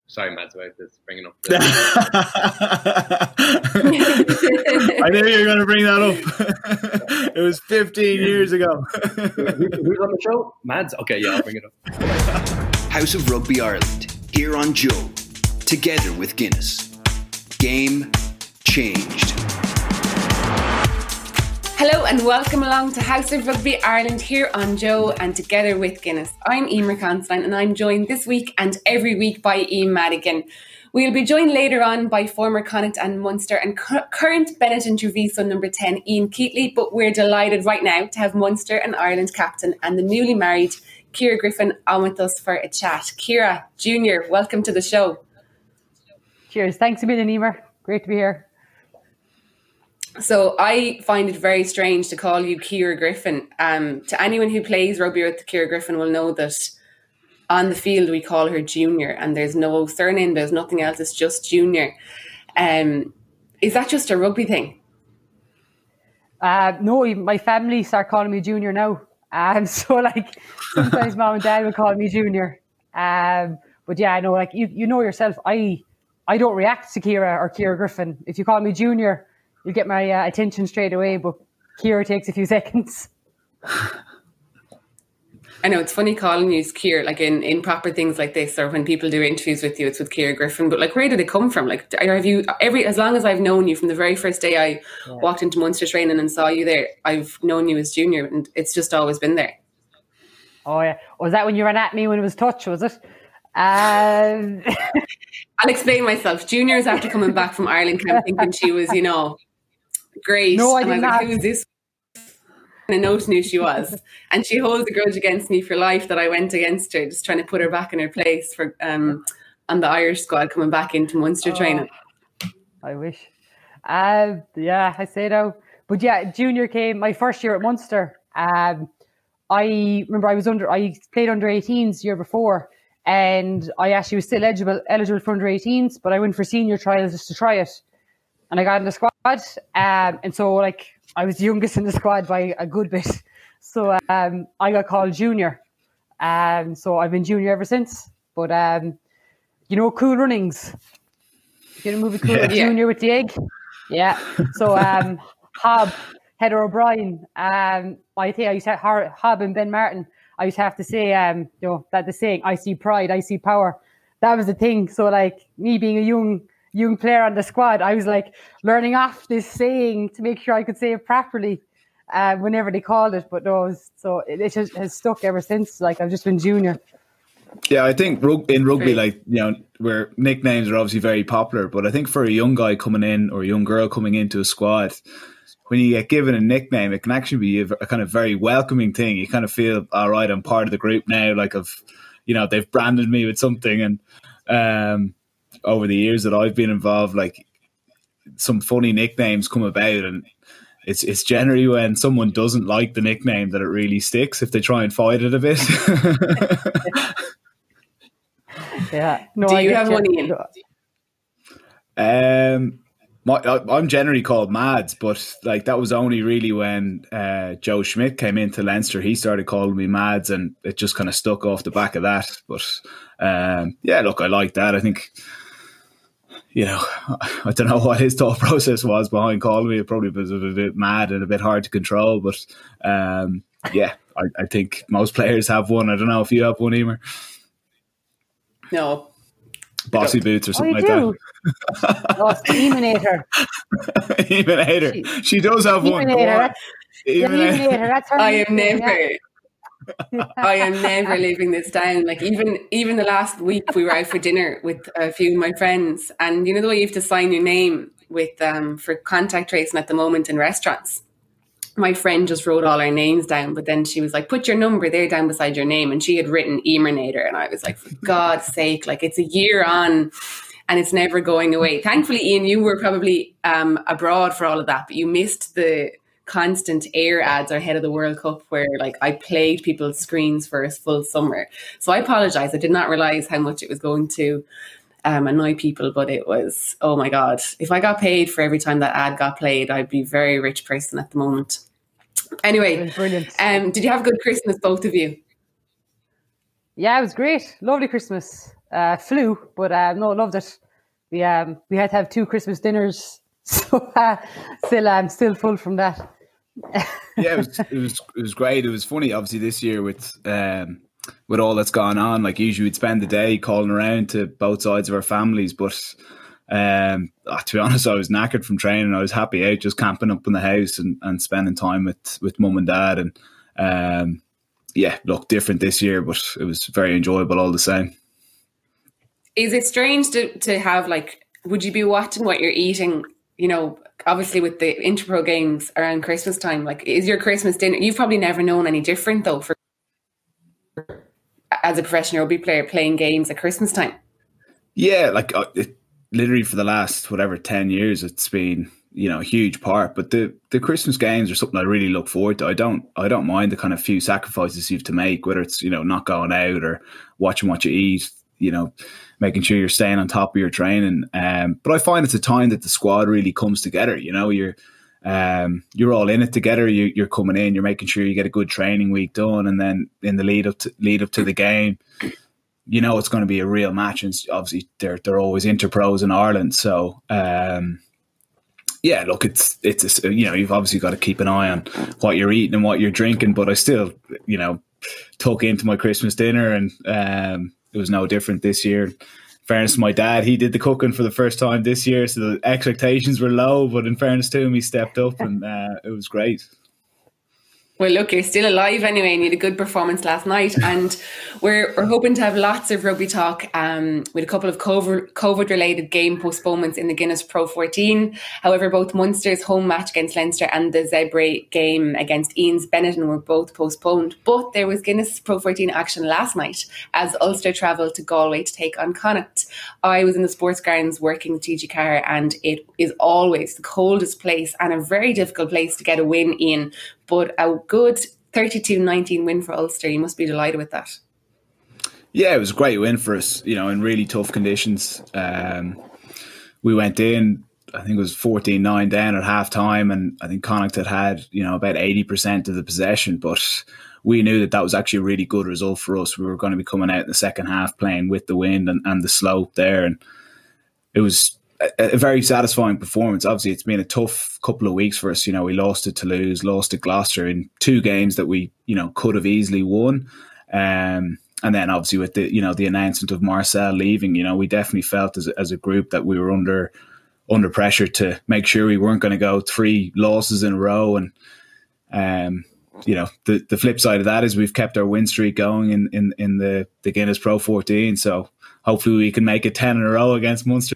Sorry, Mads, about this, bringing up I knew you were going to bring that up. It was 15 years ago. Who's on the show? Mads? Okay, yeah, I'll bring it up. House of Rugby Ireland, here on Joe, together with Guinness. Game changed. Hello and welcome along to House of Rugby Ireland here on Joe and together with Guinness. I'm Emer Constantine and I'm joined this week and every week by Ian Madigan. We'll be joined later on by former Connacht and Munster and current Bennett and Treviso number 10 Ian Keatley, but we're delighted right now to have Munster and Ireland captain and the newly married Ciara Griffin on with us for a chat. Ciara Junior, welcome to the show. Cheers. Thanks a million, Emer. Great to be here. So I find it very strange to call you Ciara Griffin. To anyone who plays rugby with Ciara Griffin will know that on the field we call her Junior and there's no surname, there's nothing else, it's just Junior. Is that just a rugby thing? No, even my family start calling me Junior now. So sometimes mom and dad will call me Junior. But yeah, I know, you know yourself, I don't react to Ciara or Ciara Griffin. If you call me Junior, you get my attention straight away, but Ciara takes a few seconds. I know it's funny calling you Ciara, in proper things like this, or when people do interviews with you, it's with Ciara Griffin. But where did it come from? Have you as long as I've known you, from the very first day I walked into Munster training and saw you there, I've known you as Junior, and it's just always been there. Oh yeah, was that when you ran at me when it was touch? Was it? I'll explain myself. Junior is after coming back from Ireland camp thinking she was, great. No, I did not. Who is this? And I knew she was. And she holds a grudge against me for life that I went against her, just trying to put her back in her place for on the Irish squad coming baback into Munster training. I wish. Yeah, I say no. But yeah, Junior came my first year at Munster. I remember I played under 18s the year before. And I actually was still eligible for under 18s, but I went for senior trials just to try it. And I got in the squad. And so I was the youngest in the squad by a good bit. So I got called Junior. So I've been Junior ever since. But Cool Runnings. You know the movie Cool Junior with the egg? Yeah. So Hob, Heather O'Brien, I think I used to have Hob and Ben Martin. I used to have to say, that the saying, I see pride, I see power. That was the thing. So me being a young player on the squad, I was learning off this saying to make sure I could say it properly whenever they called it. But no, so it just has stuck ever since. I've just been Junior. Yeah, I think in rugby, where nicknames are obviously very popular, but I think for a young guy coming in or a young girl coming into a squad, when you get given a nickname, it can actually be a kind of very welcoming thing. You kind of feel, all right, I'm part of the group now. They've branded me with something. And over the years that I've been involved, some funny nicknames come about, and it's generally when someone doesn't like the nickname that it really sticks. If they try and fight it a bit. Yeah. No, do you have one, Ian? I'm generally called Mads, but that was only really when Joe Schmidt came into Leinster. He started calling me Mads, and it just kind of stuck off the back of that. But I like that. I think, I don't know what his thought process was behind calling me. It probably was a bit mad and a bit hard to control. But I think most players have one. I don't know if you have one, Emer. No. Bossy Boots or something like that. Oh, Eminator. Eminator. She does have one. Eminator. That's her. I am never living this down. Even the last week we were out for dinner with a few of my friends, and the way you have to sign your name with for contact tracing at the moment in restaurants. My friend just wrote all our names down, but then she was like, put your number there down beside your name. And she had written Emernator. And I was like, for God's sake, it's a year on and it's never going away. Thankfully, Ian, you were probably abroad for all of that, but you missed the constant air ads ahead of the World Cup where I played people's screens for a full summer. So I apologize. I did not realize how much it was going to annoy people, but it was, oh my God. If I got paid for every time that ad got played, I'd be a very rich person at the moment. Anyway, brilliant. Did you have a good Christmas, both of you? Yeah, it was great. Lovely Christmas. flu, but no, loved it. We had to have 2 Christmas dinners, so still full from that. Yeah, it was great. It was funny, obviously, this year with all that's gone on. Like, usually we'd spend the day calling around to both sides of our families, but to be honest, I was knackered from training. I was happy out just camping up in the house and spending time with mum and dad. And look, different this year, but it was very enjoyable all the same. Is it strange to have, like, would you be watching what you're eating, obviously with the Interpro games around Christmas time? Like, is your Christmas dinner, you've probably never known any different though, as a professional rugby player playing games at Christmas time? Yeah, like literally for the last 10 years it's been a huge part, but the Christmas games are something I really look forward to. I don't mind the kind of few sacrifices you have to make, whether it's not going out or watching what you eat, making sure you're staying on top of your training. But I find it's a time that the squad really comes together. You're all in it together. You're coming in, you're making sure you get a good training week done, and then in the lead up to the game, it's going to be a real match. And obviously they're always Interpros in Ireland, so look, it's you've obviously got to keep an eye on what you're eating and what you're drinking. But I still tuck into my Christmas dinner, and it was no different this year. In fairness to my dad, he did the cooking for the first time this year, so the expectations were low, but in fairness to him, he stepped up, and it was great. Well, look, you're still alive anyway, and you had a good performance last night. And we're hoping to have lots of rugby talk with a couple of COVID-related game postponements in the Guinness Pro 14. However, both Munster's home match against Leinster and the Zebre game against Ian's Benetton were both postponed. But there was Guinness Pro 14 action last night as Ulster travelled to Galway to take on Connacht. I was in the sports grounds working with TG Carr, and it is always the coldest place and a very difficult place to get a win in. But a good 32-19 win for Ulster. You must be delighted with that. Yeah, it was a great win for us, in really tough conditions. We went in, I think it was 14-9 down at half time, and I think Connacht had about 80% of the possession, but we knew that was actually a really good result for us. We were going to be coming out in the second half playing with the wind and the slope there, and it was a very satisfying performance. Obviously, it's been a tough couple of weeks for us. We lost to Toulouse, lost to Gloucester in 2 games that we, could have easily won. And then obviously with the, the announcement of Marcel leaving, we definitely felt as a group that we were under pressure to make sure we weren't going to go 3 losses in a row. And, the flip side of that is we've kept our win streak going in the Guinness Pro 14. So hopefully we can make it 10 in a row against Munster.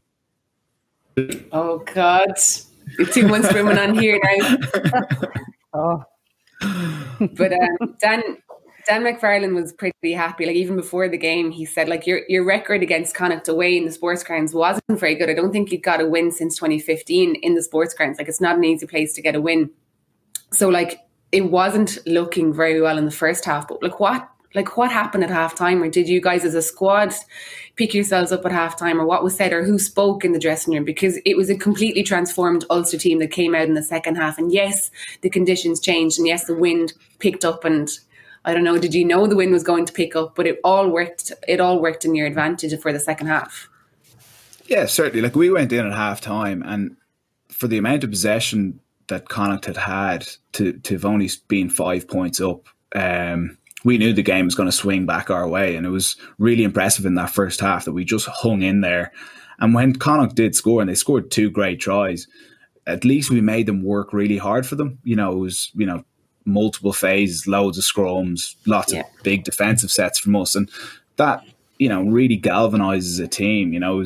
Oh God, the 2 Munster women on here now. Oh, but Dan McFarlane was pretty happy. Like, even before the game, he said, like, your record against Connacht away in the sports grounds wasn't very good. I don't think you got a win since 2015 in the sports grounds. Like, it's not an easy place to get a win. So, like, it wasn't looking very well in the first half. But what happened at halftime? Or did you guys as a squad pick yourselves up at halftime, or what was said, or who spoke in the dressing room? Because it was a completely transformed Ulster team that came out in the second half. And yes, the conditions changed, and yes, the wind picked up, and I don't know, did you know the wind was going to pick up? But it all worked in your advantage for the second half. Yeah, certainly. Like, we went in at halftime, and for the amount of possession that Connacht had to have only been 5 points up, we knew the game was going to swing back our way, and it was really impressive in that first half that we just hung in there. And when Connacht did score, and they scored 2 great tries, at least we made them work really hard for them. It was, multiple phases, loads of scrums, lots of big defensive sets from us. And that, really galvanizes a team.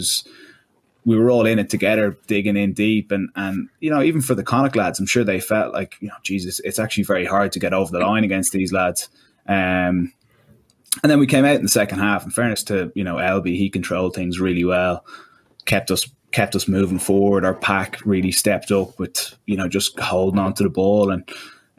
We were all in it together, digging in deep. And even for the Connacht lads, I'm sure they felt like, Jesus, it's actually very hard to get over the line against these lads. And then we came out in the second half. In fairness to Elby, he controlled things really well, kept us moving forward. Our pack really stepped up with just holding on to the ball, and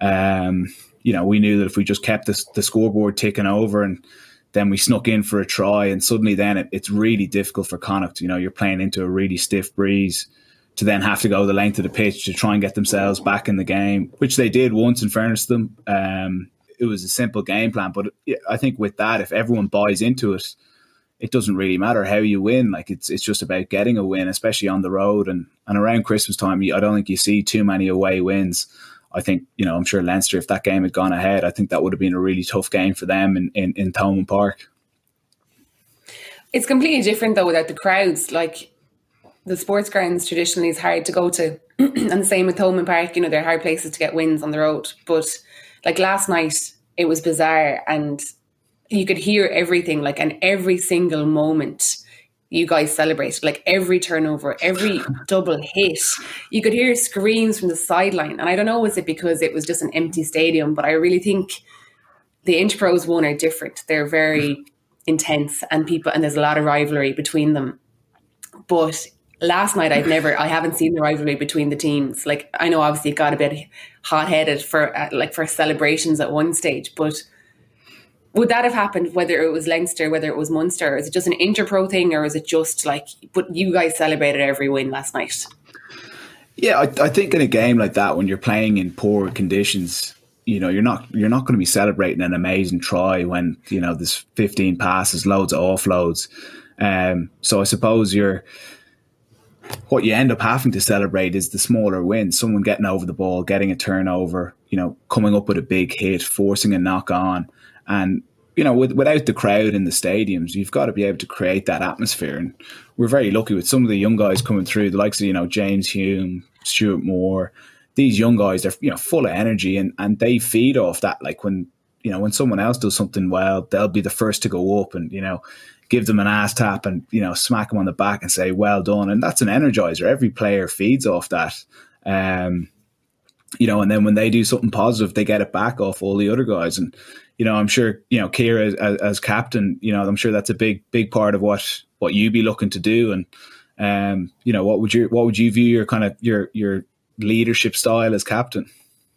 we knew that if we just kept the scoreboard ticking over, and then we snuck in for a try, and suddenly then it's really difficult for Connacht. You're playing into a really stiff breeze to then have to go the length of the pitch to try and get themselves back in the game, which they did once, in fairness to them. It was a simple game plan, but I think with that, if everyone buys into it, it doesn't really matter how you win. Like it's just about getting a win, especially on the road. And around Christmas time, I don't think you see too many away wins. I think, I'm sure Leinster, if that game had gone ahead, I think that would have been a really tough game for them in Thomond Park. It's completely different though without the crowds. Like the sports grounds traditionally is hard to go to, and the same with Thomond Park. They're hard places to get wins on the road. But like last night, it was bizarre, and you could hear everything. Like, and every single moment, you guys celebrated. Like every turnover, every double hit, you could hear screams from the sideline. And I don't know, was it because it was just an empty stadium? But I really think the Interpros one are different. They're very intense, and there's a lot of rivalry between them. But last night, I haven't seen the rivalry between the teams. Like, I know obviously it got a bit hot-headed for celebrations at one stage, but would that have happened whether it was Leinster, whether it was Munster? Or is it just an Interpro thing, or is it just like, but you guys celebrated every win last night? Yeah, I think in a game like that, when you're playing in poor conditions, you're not going to be celebrating an amazing try when, there's 15 passes, loads of offloads. So I suppose what you end up having to celebrate is the smaller wins, someone getting over the ball, getting a turnover, coming up with a big hit, forcing a knock on. And, without the crowd in the stadiums, you've got to be able to create that atmosphere. And we're very lucky with some of the young guys coming through, the likes of, James Hume, Stuart Moore. These young guys, they're full of energy, and they feed off that. Like when someone else does something well, they'll be the first to go up and, give them an ass tap and, smack them on the back and say, well done. And that's an energizer. Every player feeds off that. And then when they do something positive, they get it back off all the other guys. And, I'm sure, Ciara as captain, I'm sure that's a big part of what you'd be looking to do. And, what would you view your kind of your leadership style as captain?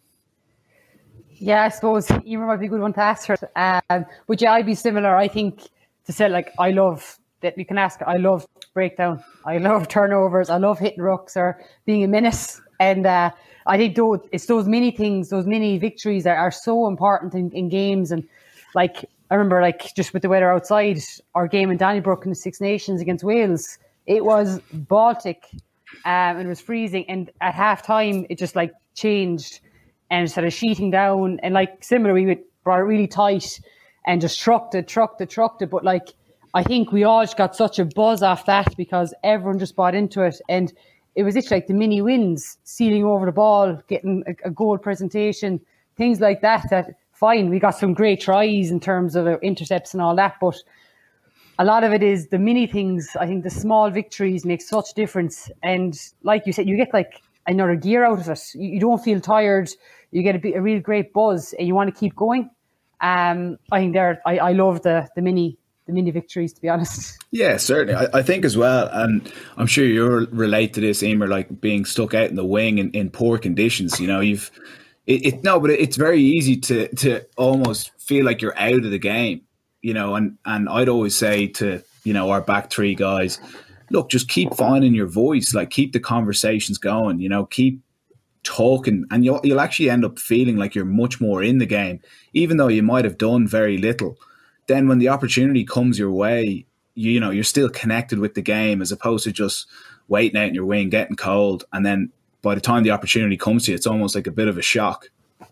Yeah, I suppose Emer might be a good one to ask her. But yeah, I'd be similar. I think to say, like, I love that you can ask. I love breakdown. I love turnovers. I love hitting rucks or being a menace. And I think it's those mini things, those mini victories that are so important in games. And like, I remember, like, just with the weather outside, our game in Donnybrook in the Six Nations against Wales, it was Baltic. And it was freezing, and at half time it just like changed and started sheeting down, and like similar, we brought it really tight and just trucked it. But like, I think we all just got such a buzz off that because everyone just bought into it, and it was just like the mini wins, sealing over the ball, getting a goal presentation, things like that. That fine, we got some great tries in terms of intercepts and all that, but a lot of it is the mini things. I think the small victories make such difference. And like you said, you get like another gear out of it. You don't feel tired. You get a real great buzz and you want to keep going. I think I love the mini victories, to be honest. Yeah, certainly. I think as well, and I'm sure you're relate to this, Emer, like being stuck out in the wing in poor conditions. But it's very easy to almost feel like you're out of the game. And I'd always say to, our back three guys, look, just keep finding your voice, like keep the conversations going, keep talking, and you'll actually end up feeling like you're much more in the game, even though you might have done very little. Then when the opportunity comes your way, you're still connected with the game as opposed to just waiting out in your wing, getting cold. And then by the time the opportunity comes to you, it's almost like a bit of a shock.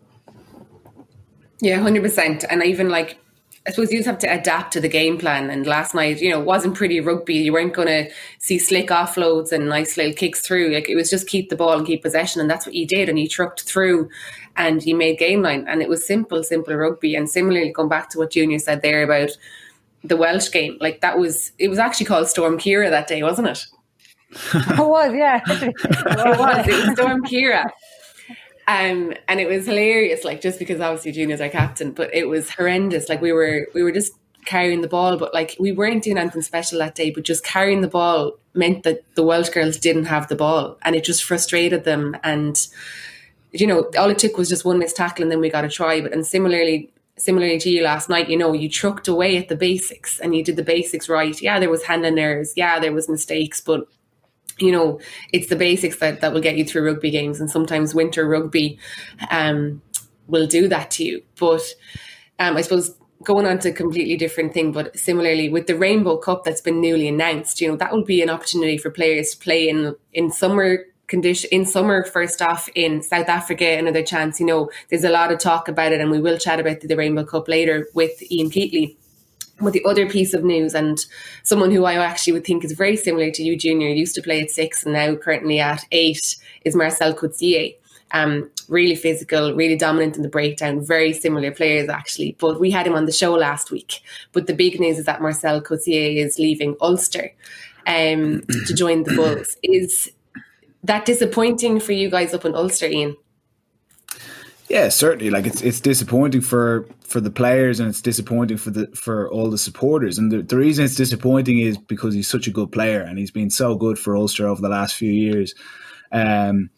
Yeah, 100%. And even like, I suppose you just have to adapt to the game plan. And last night, wasn't pretty rugby. You weren't going to see slick offloads and nice little kicks through. Like, it was just keep the ball and keep possession. And that's what you did. And you trucked through and you made game line. And it was simple rugby. And similarly, going back to what Junior said there about the Welsh game, like it was actually called Storm Ciara that day, wasn't it? It was, yeah. It was Storm Ciara. And it was hilarious, like, just because obviously Junior's our captain, but it was horrendous. Like, we were just carrying the ball, but like, we weren't doing anything special that day, but just carrying the ball meant that the Welsh girls didn't have the ball, and it just frustrated them. And, all it took was just one missed tackle and then we got a try. But, and similarly to you last night, you trucked away at the basics and you did the basics right. Yeah, there was handling errors. Yeah, there was mistakes, but it's the basics that will get you through rugby games, and sometimes winter rugby will do that to you. But I suppose going on to a completely different thing, but similarly with the Rainbow Cup that's been newly announced, that will be an opportunity for players to play in summer condition, in summer first off in South Africa. Another chance, there's a lot of talk about it, and we will chat about the Rainbow Cup later with Ian Keatley. But the other piece of news, and someone who I actually would think is very similar to you, Junior, used to play at 6 and now currently at 8, is Marcel Coetzee. Really physical, really dominant in the breakdown, very similar players actually. But we had him on the show last week. But the big news is that Marcel Coetzee is leaving Ulster to join the Bulls. Is that disappointing for you guys up in Ulster, Ian? Yeah, certainly. Like it's disappointing for the players, and it's disappointing for all the supporters. And the reason it's disappointing is because he's such a good player, and he's been so good for Ulster over the last few years. And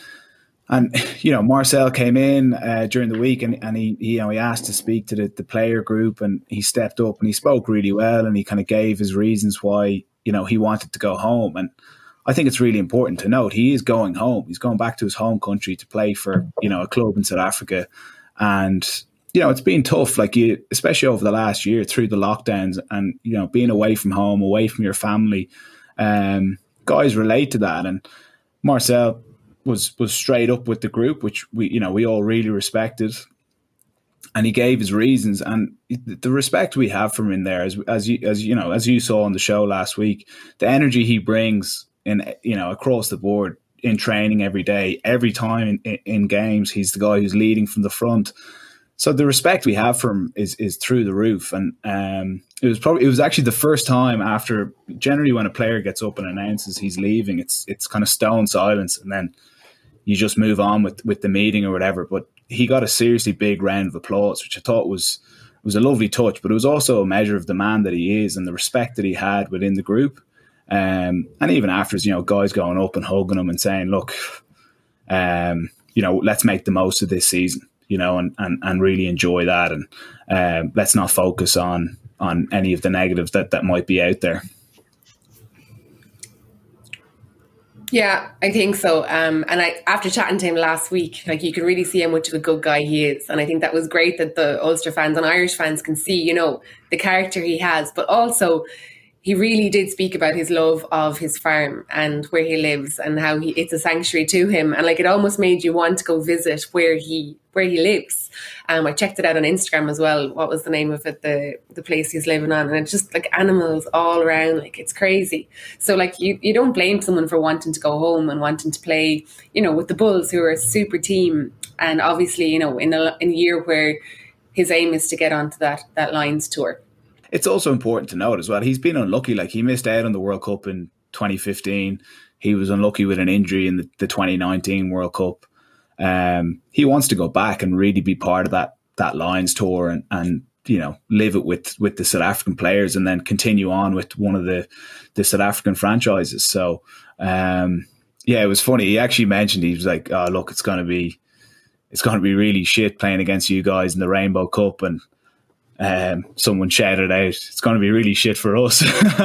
Marcel came in during the week, and he asked to speak to the player group, and he stepped up and he spoke really well, and he kind of gave his reasons why he wanted to go home. And I think it's really important to note he is going home. He's going back to his home country to play for a club in South Africa, and it's been tough, especially over the last year through the lockdowns, and being away from home, away from your family. Guys relate to that, and Marcel was straight up with the group, which we all really respected, and he gave his reasons. And the respect we have from him there, as you saw on the show last week, the energy he brings across the board in training every day, every time in games, he's the guy who's leading from the front. So the respect we have for him is through the roof. And it was actually the first time after, generally when a player gets up and announces he's leaving, it's kind of stone silence, and then you just move on with the meeting or whatever. But he got a seriously big round of applause, which I thought was a lovely touch, but it was also a measure of the man that he is and the respect that he had within the group. And even after, guys going up and hugging him and saying, look, let's make the most of this season, and really enjoy that. And let's not focus on any of the negatives that might be out there. Yeah, I think so. And after chatting to him last week, you can really see how much of a good guy he is. And I think that was great that the Ulster fans and Irish fans can see, the character he has, but also he really did speak about his love of his farm and where he lives, and how it's a sanctuary to him. And it almost made you want to go visit where he lives. I checked it out on Instagram as well. What was the name of it? The place he's living on. And it's just animals all around. It's crazy. So you don't blame someone for wanting to go home and wanting to play, with the Bulls, who are a super team. And obviously, in a year where his aim is to get onto that Lions tour. It's also important to note as well, he's been unlucky. He missed out on the World Cup in 2015. He was unlucky with an injury in the 2019 World Cup. He wants to go back and really be part of that Lions tour and live it with the South African players, and then continue on with one of the South African franchises. So, it was funny. He actually mentioned, he was like, oh, look, it's going to be really shit playing against you guys in the Rainbow Cup. And someone shouted out, it's going to be really shit for us.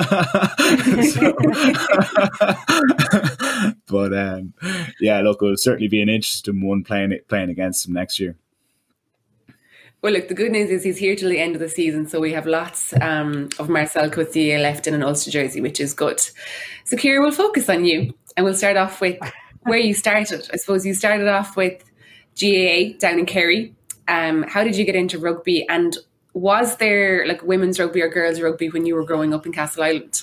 But look, it'll certainly be an interesting one playing against him next year. Well, look, the good news is he's here till the end of the season, so we have lots of Marcel Coetzee left in an Ulster jersey, which is good. So, Ciara, we'll focus on you, and we'll start off with where you started. I suppose you started off with GAA down in Kerry. How did you get into rugby, and was there women's rugby or girls rugby when you were growing up in Castleisland?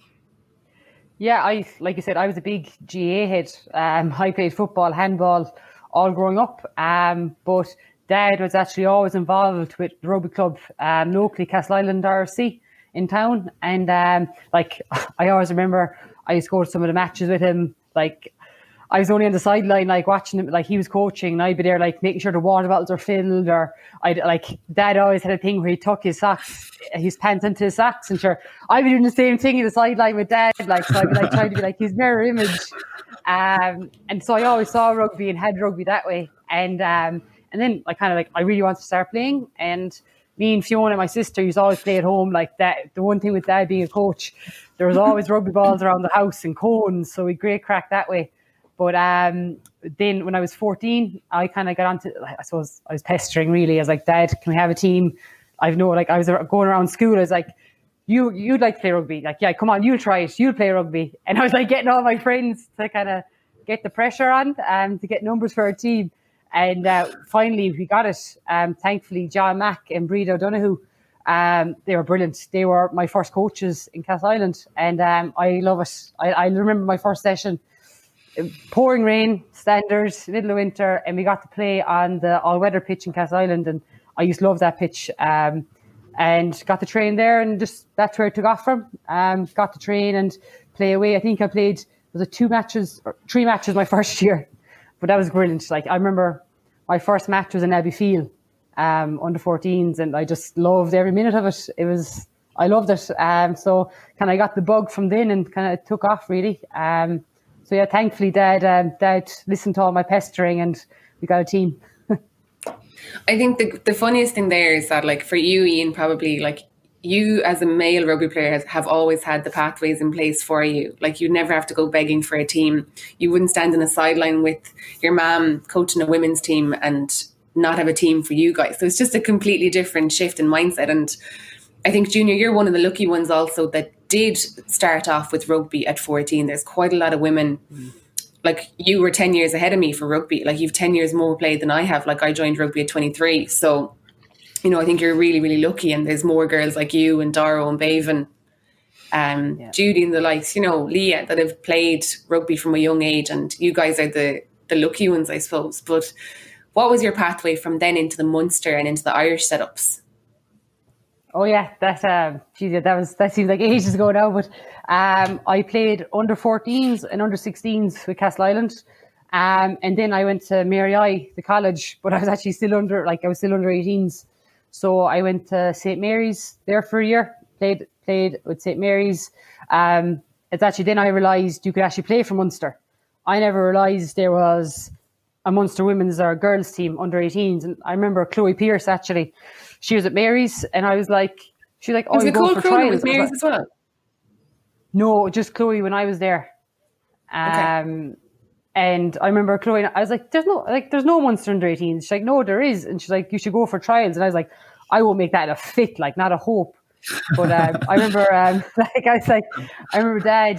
Yeah, like you said, I was a big GAA head. I played football, handball, all growing up. But Dad was actually always involved with the rugby club locally, Castleisland RFC in town. And I always remember I used to go to some of the matches with him. I was only on the sideline, watching him, he was coaching, and I'd be there, making sure the water bottles are filled, or Dad always had a thing where he tuck his pants into his socks, and sure, I'd be doing the same thing in the sideline with Dad, so I'd be trying to be his mirror image. And so I always saw rugby and had rugby that way. And then I really wanted to start playing, and me and Fiona, my sister, used to always play at home like that. The one thing with Dad being a coach, there was always rugby balls around the house and cones, so we great crack that way. But then when I was 14, I kind of got onto, I suppose I was pestering really. I was like, Dad, can we have a team? I've no, like I was going around school, I was like, you'd like to play rugby? Like, yeah, come on, you'll try it, you'll play rugby. And I was like getting all my friends to kind of get the pressure on to get numbers for our team. And finally we got it. Thankfully, John Mack and Breed O'Donoghue, they were brilliant. They were my first coaches in Castleisland, and I love it. I remember my first session, pouring rain, standard, middle of winter, and we got to play on the all-weather pitch in Castleisland, and I used to love that pitch. And got to train there, and just that's where it took off from. Got to train and play away. I think I played, was it 2 matches or 3 matches my first year, but that was brilliant. Like I remember my first match was in Abbeyfield, under 14s, and I just loved every minute of it. I loved it. So kind of got the bug from then, and kind of took off really. So yeah, thankfully Dad listened to all my pestering, and we got a team. I think the funniest thing there is that, like, for you, Ian, probably, like, you as a male rugby player have always had the pathways in place for you. Like, you never have to go begging for a team. You wouldn't stand on a sideline with your mum coaching a women's team and not have a team for you guys. So it's just a completely different shift in mindset. And I think, Junior, you're one of the lucky ones also that did start off with rugby at 14. There's quite a lot of women. Like, you were 10 years ahead of me for rugby. Like, you've 10 years more played than I have. Like, I joined rugby at 23. So, you know, I think you're really, really lucky. And there's more girls like you and Daro and Baven, Judy and the likes, you know, Leah, that have played rugby from a young age. And you guys are the lucky ones, I suppose. But what was your pathway from then into the Munster and into the Irish setups? Oh yeah, that seems like ages ago now. But I played under 14s and under 16s with Castleisland, and then I went to Mary I, the college. But I was actually still under 18s, so I went to St Mary's there for a year. Played with St Mary's. It's actually then I realised you could actually play for Munster. I never realised there was a Munster women's or girls team under 18s, and I remember Chloe Pierce actually. She was at Mary's, and I was like, she's like, oh, you go for trials. Was Mary's as well? No, just Chloe when I was there. Okay. And I remember Chloe, I was like, there's no Munster under 18s. She's like, no, there is. And she's like, you should go for trials. And I was like, I won't make that a fit, like not a hope. But I remember, I remember Dad,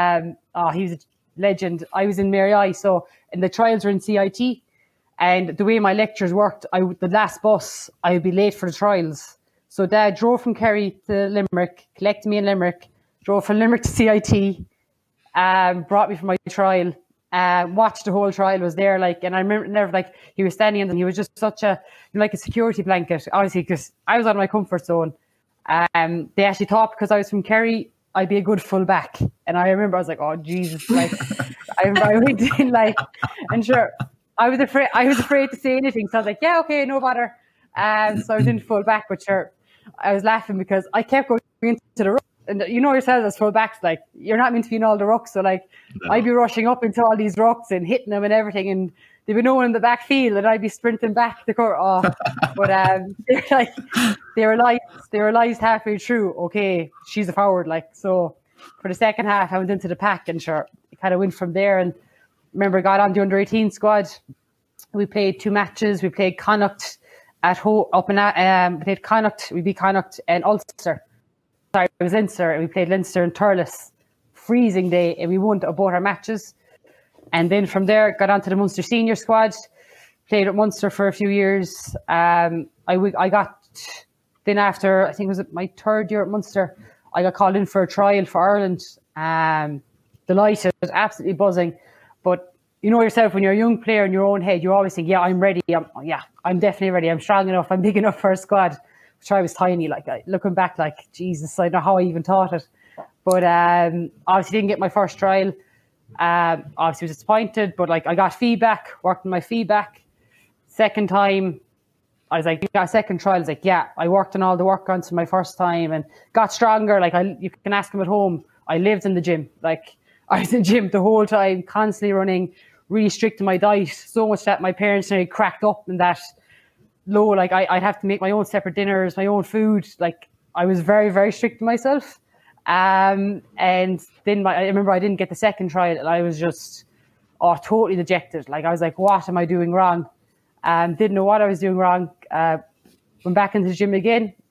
he was a legend. I was in Mary I, and the trials were in CIT. And the way my lectures worked, the last bus, I would be late for the trials. So Dad drove from Kerry to Limerick, collected me in Limerick, drove from Limerick to CIT, brought me for my trial, watched the whole trial, was there, like, and I remember, he was standing and he was just such a security blanket, obviously, because I was out of my comfort zone. They actually thought because I was from Kerry, I'd be a good full back. And I remember I was like, oh, Jesus, like, I went in, like, and sure, I was afraid to say anything. So I was like, yeah, okay, no bother. So I was in full back, but sure, I was laughing because I kept going into the ruck. And you know yourself as full backs, like, you're not meant to be in all the rucks. So, like, no. I'd be rushing up into all these rucks and hitting them and everything. And there'd be no one in the back field, and I'd be sprinting back the court. Oh, but they realised halfway through, okay, she's a forward. Like, so for the second half, I went into the pack, and sure, it kind of went from there. And remember, got on the under 18 squad. We played 2 matches. We played Connacht at home, we played Connacht. We beat Connacht and Ulster. Sorry, it was Leinster. We played Leinster and Thurles. Freezing day, and we won both our matches. And then from there, got onto the Munster senior squad. Played at Munster for a few years. I got then after, I think it was my 3rd year at Munster, I got called in for a trial for Ireland. Delighted, absolutely buzzing. But you know yourself, when you're a young player in your own head, you always think, yeah, I'm ready. I'm definitely ready. I'm strong enough. I'm big enough for a squad. Which I was tiny. Like, looking back, like, Jesus, I don't know how I even thought it. But obviously didn't get my first trial. Obviously was disappointed, but like, I got feedback, worked on my feedback. Second time, I was like, you got a second trial. I was like, yeah, I worked on all the work on to my first time and got stronger. Like, you can ask them at home. I lived in the gym. Like, I was in the gym the whole time, constantly running, really strict on my diet. So much that my parents nearly cracked up in that low. Like, I'd have to make my own separate dinners, my own food. Like, I was very, very strict to myself. And then I remember I didn't get the second trial, and I was just totally dejected. Like, I was like, what am I doing wrong? Didn't know what I was doing wrong. Went back into the gym again,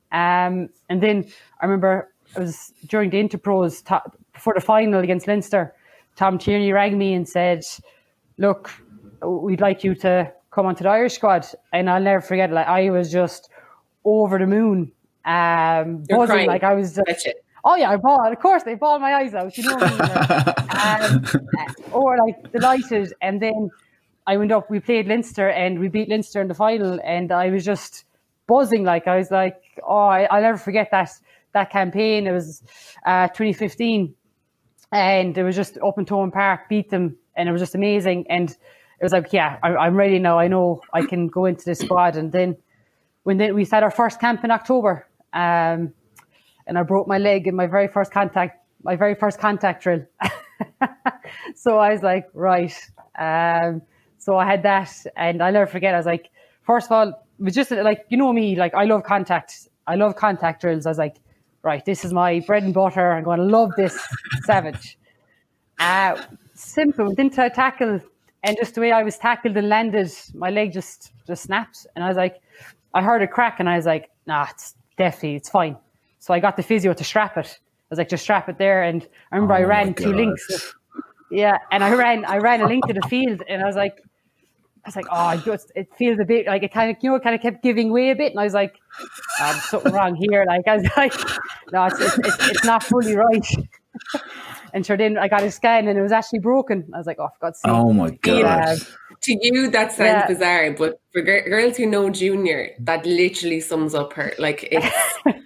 And then I remember it was during the Interpros before the final against Leinster. Tom Tierney rang me and said, look, we'd like you to come onto the Irish squad. And I'll never forget, like, I was just over the moon. Buzzing, crying. like I was oh yeah, I bawled. Of course, they bawled my eyes out. You know what I mean? Or like delighted. And then I went up. We played Leinster, and we beat Leinster in the final. And I was just buzzing. Like I was like, oh, I'll never forget that campaign. It was 2015, and it was just up in Thomond Park, beat them, and it was just amazing. And it was like, yeah, I'm ready now. I know I can go into this squad. And then when we had our first camp in October. And I broke my leg in my very first contact drill. So I was like, right. So I had that, and I'll never forget. I was like, first of all, it was just like, you know me, like I love contact drills. I was like, right, this is my bread and butter. I'm going to love this savage. Simple, didn't tackle, and just the way I was tackled and landed, my leg just snapped. And I was like, I heard a crack, and I was like, nah, it's fine. So I got the physio to strap it. I was like, just strap it there. And I remember I ran 2 links. Yeah, and I ran a link to the field, and I was like, oh, it feels a bit like it kind of kept giving way a bit, and I was like, there's something wrong here. Like I was like, no, it's not fully right. And sure, then I got a scan, and it was actually broken. I was like, oh, for God's sake. Oh my God. To you, that sounds bizarre, but for girls who know Junior, that literally sums up her. Like it's.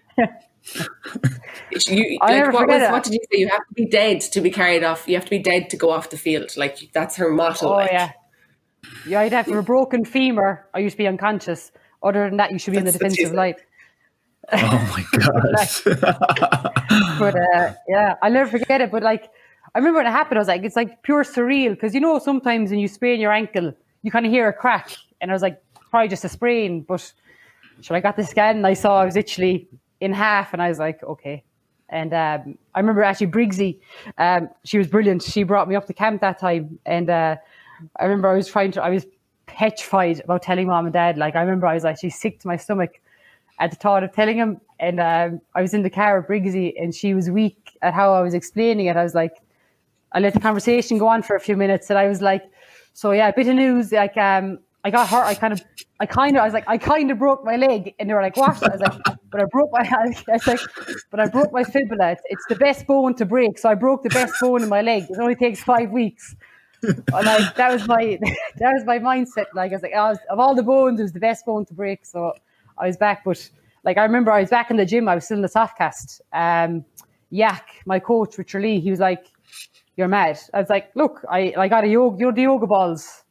What did you say? You have to be dead to be carried off. You have to be dead to go off the field. Like that's her motto. Oh yeah, I'd have a broken femur. I used to be unconscious. Other than that, you should be in the defensive line. Oh my God. But yeah, I'll never forget it. But like, I remember when it happened, I was like, it's like pure surreal, because you know sometimes when you sprain your ankle, you kind of hear a crack, and I was like, probably just a sprain. But I got the scan, and I saw I was literally in half, and I was like, okay. And I remember actually Briggsy, she was brilliant. She brought me up to camp that time, and I remember I was petrified about telling mom and dad. Like I remember I was actually sick to my stomach at the thought of telling him. And I was in the car with Briggsy, and she was weak at how I was explaining it. I was like, I let the conversation go on for a few minutes, and I was like, so yeah, a bit of news. Like I got hurt. I kind of broke my leg, and they were like, what? I was like, but I broke my fibula. It's the best bone to break. So I broke the best bone in my leg. It only takes 5 weeks. And like that was my mindset. Like I was like, of all the bones, it was the best bone to break. So I was back, but like I remember I was back in the gym. I was still in the soft cast. Yak, my coach, Richard Lee, he was like, "You're mad." I was like, "Look, I got the yoga balls."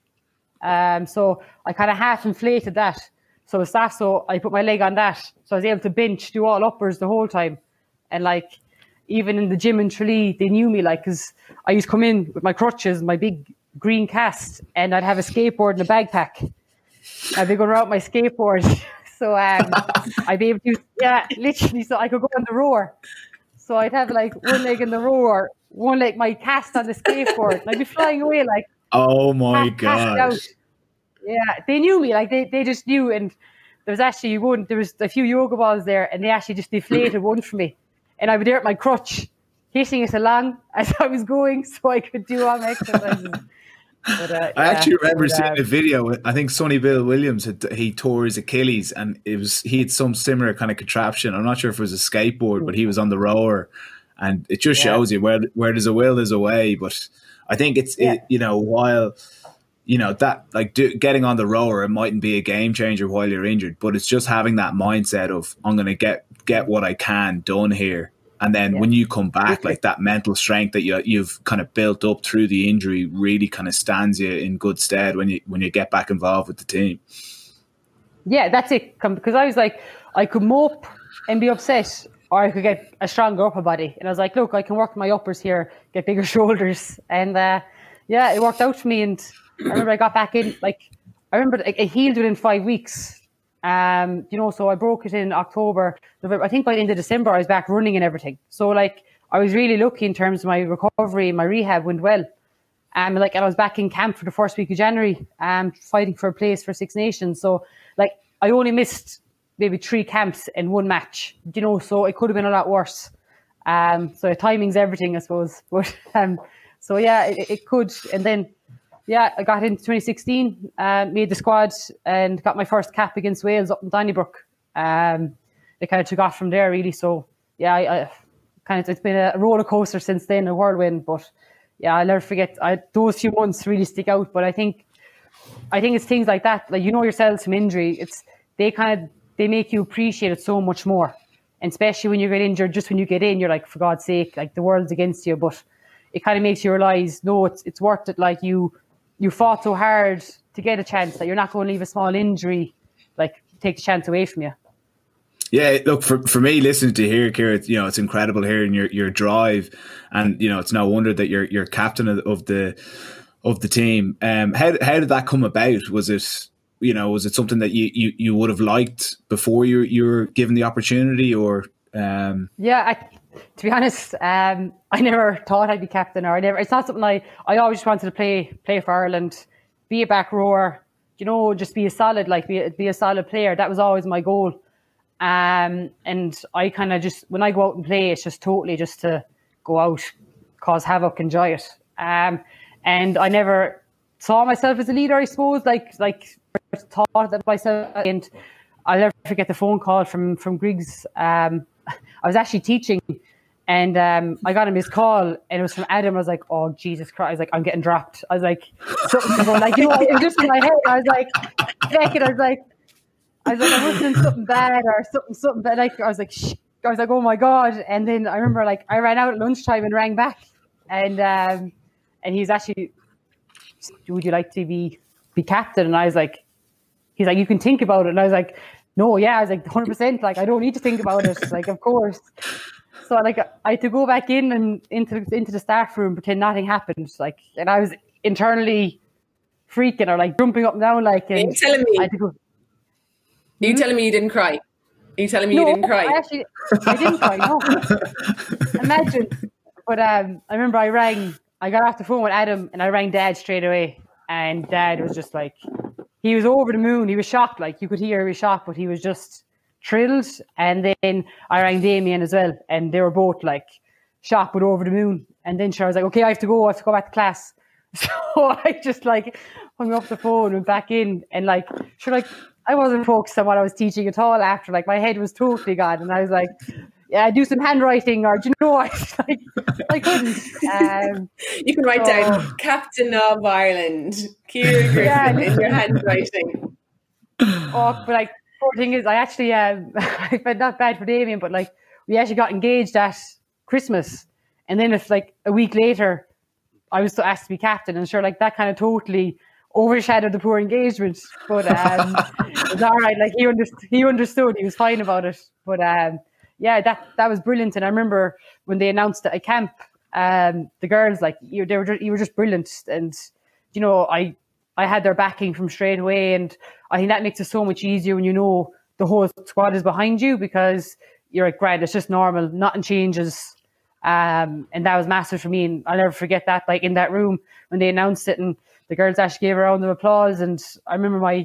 So I kind of half inflated that. So it's that. So I put my leg on that. So I was able to bench, do all uppers the whole time. And like, even in the gym in Tralee, they knew me, like, because I used to come in with my crutches, my big green cast, and I'd have a skateboard and a backpack. I'd be going around my skateboard. So I'd be able to, literally, so I could go on the rower. So I'd have like one leg in the rower, one leg, my cast on the skateboard. And I'd be flying away like, oh my God. Yeah, they knew me, like they just knew. And there was a few yoga balls there, and they actually just deflated one for me. And I was there at my crutch, hitting it along as I was going, so I could do all my exercises. But, I actually remember seeing a video. I think Sonny Bill Williams he tore his Achilles, and he had some similar kind of contraption. I'm not sure if it was a skateboard, but he was on the rower, and it just shows you where there's a will, there's a way. But I think while that like getting on the rower, it mightn't be a game changer while you're injured, but it's just having that mindset of I'm going to get what I can done here. And then when you come back, like that mental strength that you've kind of built up through the injury really kind of stands you in good stead when you get back involved with the team. Yeah, that's it. Because I was like, I could mope and be upset, or I could get a stronger upper body. And I was like, look, I can work my uppers here, get bigger shoulders. And it worked out for me. And I remember I got back in, like, I remember it healed within 5 weeks. So I broke it in October, November. I think by the end of December, I was back running and everything. So like, I was really lucky in terms of my recovery, my rehab went well. And I was back in camp for the first week of January, fighting for a place for Six Nations. So like, I only missed maybe 3 camps in 1 match, so it could have been a lot worse. So timing's everything, I suppose. But so yeah, it could. And then I got into 2016, made the squad and got my first cap against Wales up in Donnybrook. It kind of took off from there, really. So yeah, it's been a roller coaster since then, a whirlwind. But yeah, I'll never forget. Those few months really stick out. But I think it's things like that, like yourselves from injury. They make you appreciate it so much more. And especially when you get injured, just when you get in, you're like, for God's sake, like the world's against you. But it kind of makes you realise, no, it's worth it. Like you fought so hard to get a chance that you're not going to leave a small injury, like take the chance away from you. Yeah, look, for me, listening to hear, Ciara, it's incredible hearing your drive, and it's no wonder that you're captain of the team. How did that come about? Was it something that you would have liked before you were given the opportunity, or? Yeah, to be honest, I never thought I'd be captain, or it's not something I always wanted to play for Ireland, be a back rower, just be a solid, be a solid player. That was always my goal. And I kind of just, when I go out and play, it's just totally just to go out, cause havoc, enjoy it. And I never saw myself as a leader, I suppose, like thought that myself. And I'll never forget the phone call from Griggs. I was actually teaching, and I got a missed call, and it was from Adam. I was like, oh, Jesus Christ. I was like, I'm getting dropped. I was like, something's going, like, it was just in my head. I was like, checking. I was like, I'm listening to something bad or something bad. Like, I was like, shh. I was like, oh my God. And then I remember, like, I ran out at lunchtime and rang back, and he's actually, would you like to be captain? And I was like, he's like, you can think about it. And I was like, no, yeah. I was like, 100%. Like, I don't need to think about it. Like, of course. So, like, I had to go back in and into the staff room, pretend nothing happened. Like, and I was internally freaking or like jumping up and down. Like, and are you telling me? I had to go. Are you telling me you didn't cry? Are you telling me you didn't cry? I didn't cry, no. Imagine. But I remember I got off the phone with Adam and I rang Dad straight away. And Dad was just like, he was over the moon. He was shocked. Like, you could hear he was shocked, but he was just thrilled. And then I rang Damien as well. And they were both like shocked but over the moon. And then I was like, okay, I have to go back to class. So I just like hung up the phone, went back in, and like, I wasn't focused on what I was teaching at all after. Like, my head was totally gone. And I was like, yeah, do some handwriting, or I couldn't. You can write down Captain of Ireland, Ciara Griffin, in your handwriting. Oh, but like, poor thing is, I actually, I felt not bad for Damien, but like, we actually got engaged at Christmas. And then if like a week later, I was asked to be captain, and sure, like, that kind of totally overshadowed the poor engagement. But it was all right. Like, he understood. He was fine about it. But yeah, that was brilliant. And I remember when they announced it at camp, the girls, like, you were just brilliant. And I had their backing from straight away, and I think that makes it so much easier when the whole squad is behind you, because you're like, right, it's just normal, nothing changes. And that was massive for me, and I'll never forget that. Like, in that room when they announced it, and the girls actually gave a round of applause, and I remember I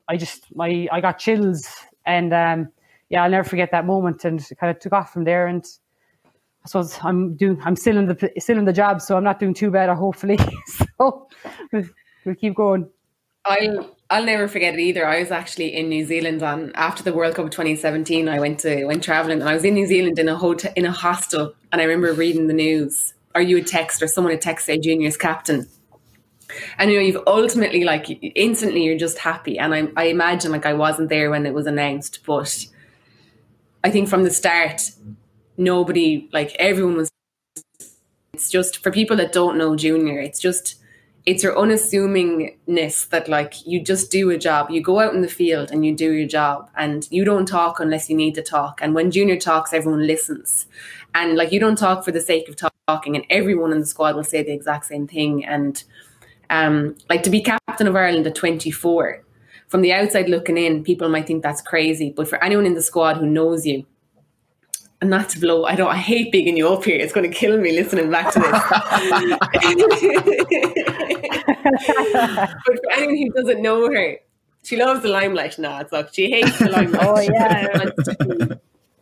got chills, and yeah, I'll never forget that moment, and it kind of took off from there. And I suppose I'm still in the job, so I'm not doing too bad, hopefully. So we'll keep going. I'll never forget it either. I was actually in New Zealand after the World Cup of 2017. I went traveling, and I was in New Zealand in a hostel, and I remember reading the news, or you would text, or someone would text, say, Junior's captain. And you've ultimately, like, instantly you're just happy. And I imagine, like, I wasn't there when it was announced, but I think from the start, nobody, like, everyone was. It's just, for people that don't know Junior, it's your unassumingness that, like, you just do a job. You go out in the field and you do your job, and you don't talk unless you need to talk. And when Junior talks, everyone listens. And, like, you don't talk for the sake of talking, and everyone in the squad will say the exact same thing. And like, to be captain of Ireland at 24, from the outside looking in, people might think that's crazy. But for anyone in the squad who knows you, and not to blow, I hate bigging you up here. It's going to kill me listening back to this. But for anyone who doesn't know her, She loves the limelight. No, it's look, she hates the limelight. Oh yeah.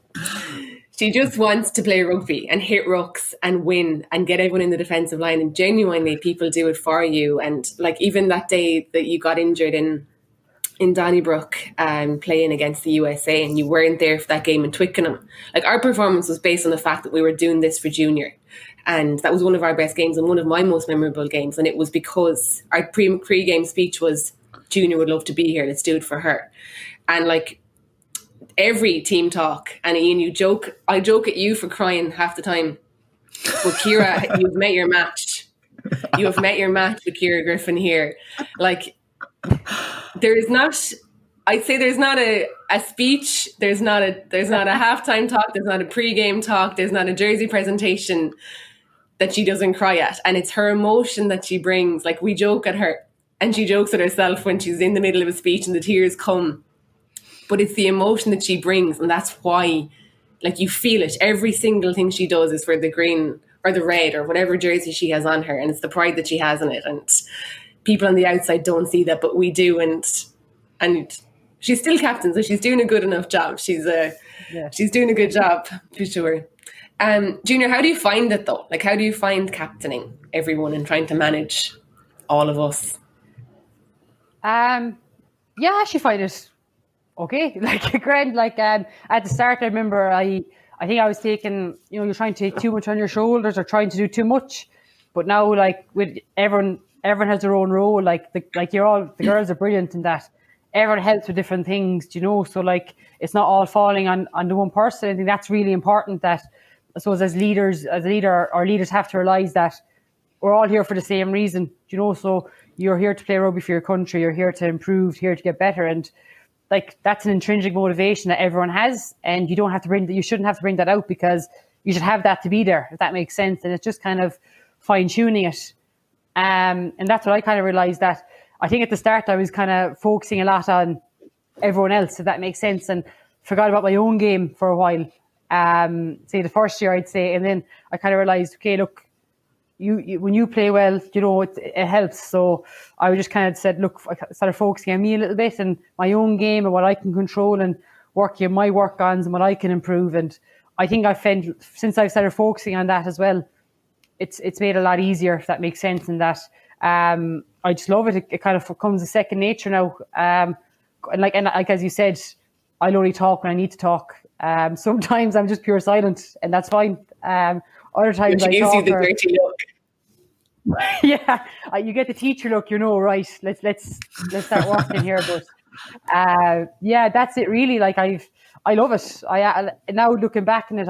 She just wants to play rugby and hit rucks and win and get everyone in the defensive line. And genuinely, people do it for you. And like even that day that you got injured in Donnybrook playing against the USA and you weren't there for that game in Twickenham, like our performance was based on the fact that we were doing this for junior. And that was one of our best games and one of my most memorable games. And it was because our pre-game speech was, Junior would love to be here. Let's do it for her. And like, every team talk, and Ian, I joke at you for crying half the time. But Ciara, you've met your match. You have met your match with Ciara Griffin here. Like, there's not a speech, there's not a halftime talk, there's not a pre-game talk, there's not a jersey presentation that she doesn't cry at. And it's her emotion that she brings. Like, we joke at her, and she jokes at herself when she's in the middle of a speech and the tears come. But it's the emotion that she brings, and that's why, like, you feel it. Every single thing she does is for the green or the red or whatever jersey she has on her, and it's the pride that she has in it. And people on the outside don't see that, but we do. And she's still captain, so she's doing a good enough job. She's doing a good job for sure. Junior, how do you find it though? Like, how do you find captaining everyone and trying to manage all of us? Yeah, I actually find it okay. Like, grand. Like, at the start, I remember I think I was taking, you're trying to take too much on your shoulders or trying to do too much. But now, like, with everyone has their own role. Like, the girls are brilliant in that. Everyone helps with different things, So, like, it's not all falling on the one person. I think that's really important. That I suppose as our leaders have to realise that we're all here for the same reason, So you're here to play rugby for your country. You're here to improve, here to get better, and like, that's an intrinsic motivation that everyone has, and you shouldn't have to bring that out, because you should have that to be there, if that makes sense. And it's just kind of fine tuning it. And that's what I kind of realized, that I think at the start I was kind of focusing a lot on everyone else, if that makes sense, and forgot about my own game for a while. Say the first year, I'd say, and then I kind of realized, okay, look, you when you play well, it helps. So I just kind of said, look, I started focusing on me a little bit and my own game and what I can control, and working my work-ons and what I can improve. And I think I found, since I've started focusing on that as well, it's made it a lot easier, if that makes sense. And that I just love it. It kind of becomes a second nature now. And like as you said, I'll only talk when I need to talk. Sometimes I'm just pure silent, and that's fine. Other times I talk. The dirty look. Yeah, you get the teacher look. Right? Let's start working here. But yeah, that's it. Really, like I love it. I now looking back on it,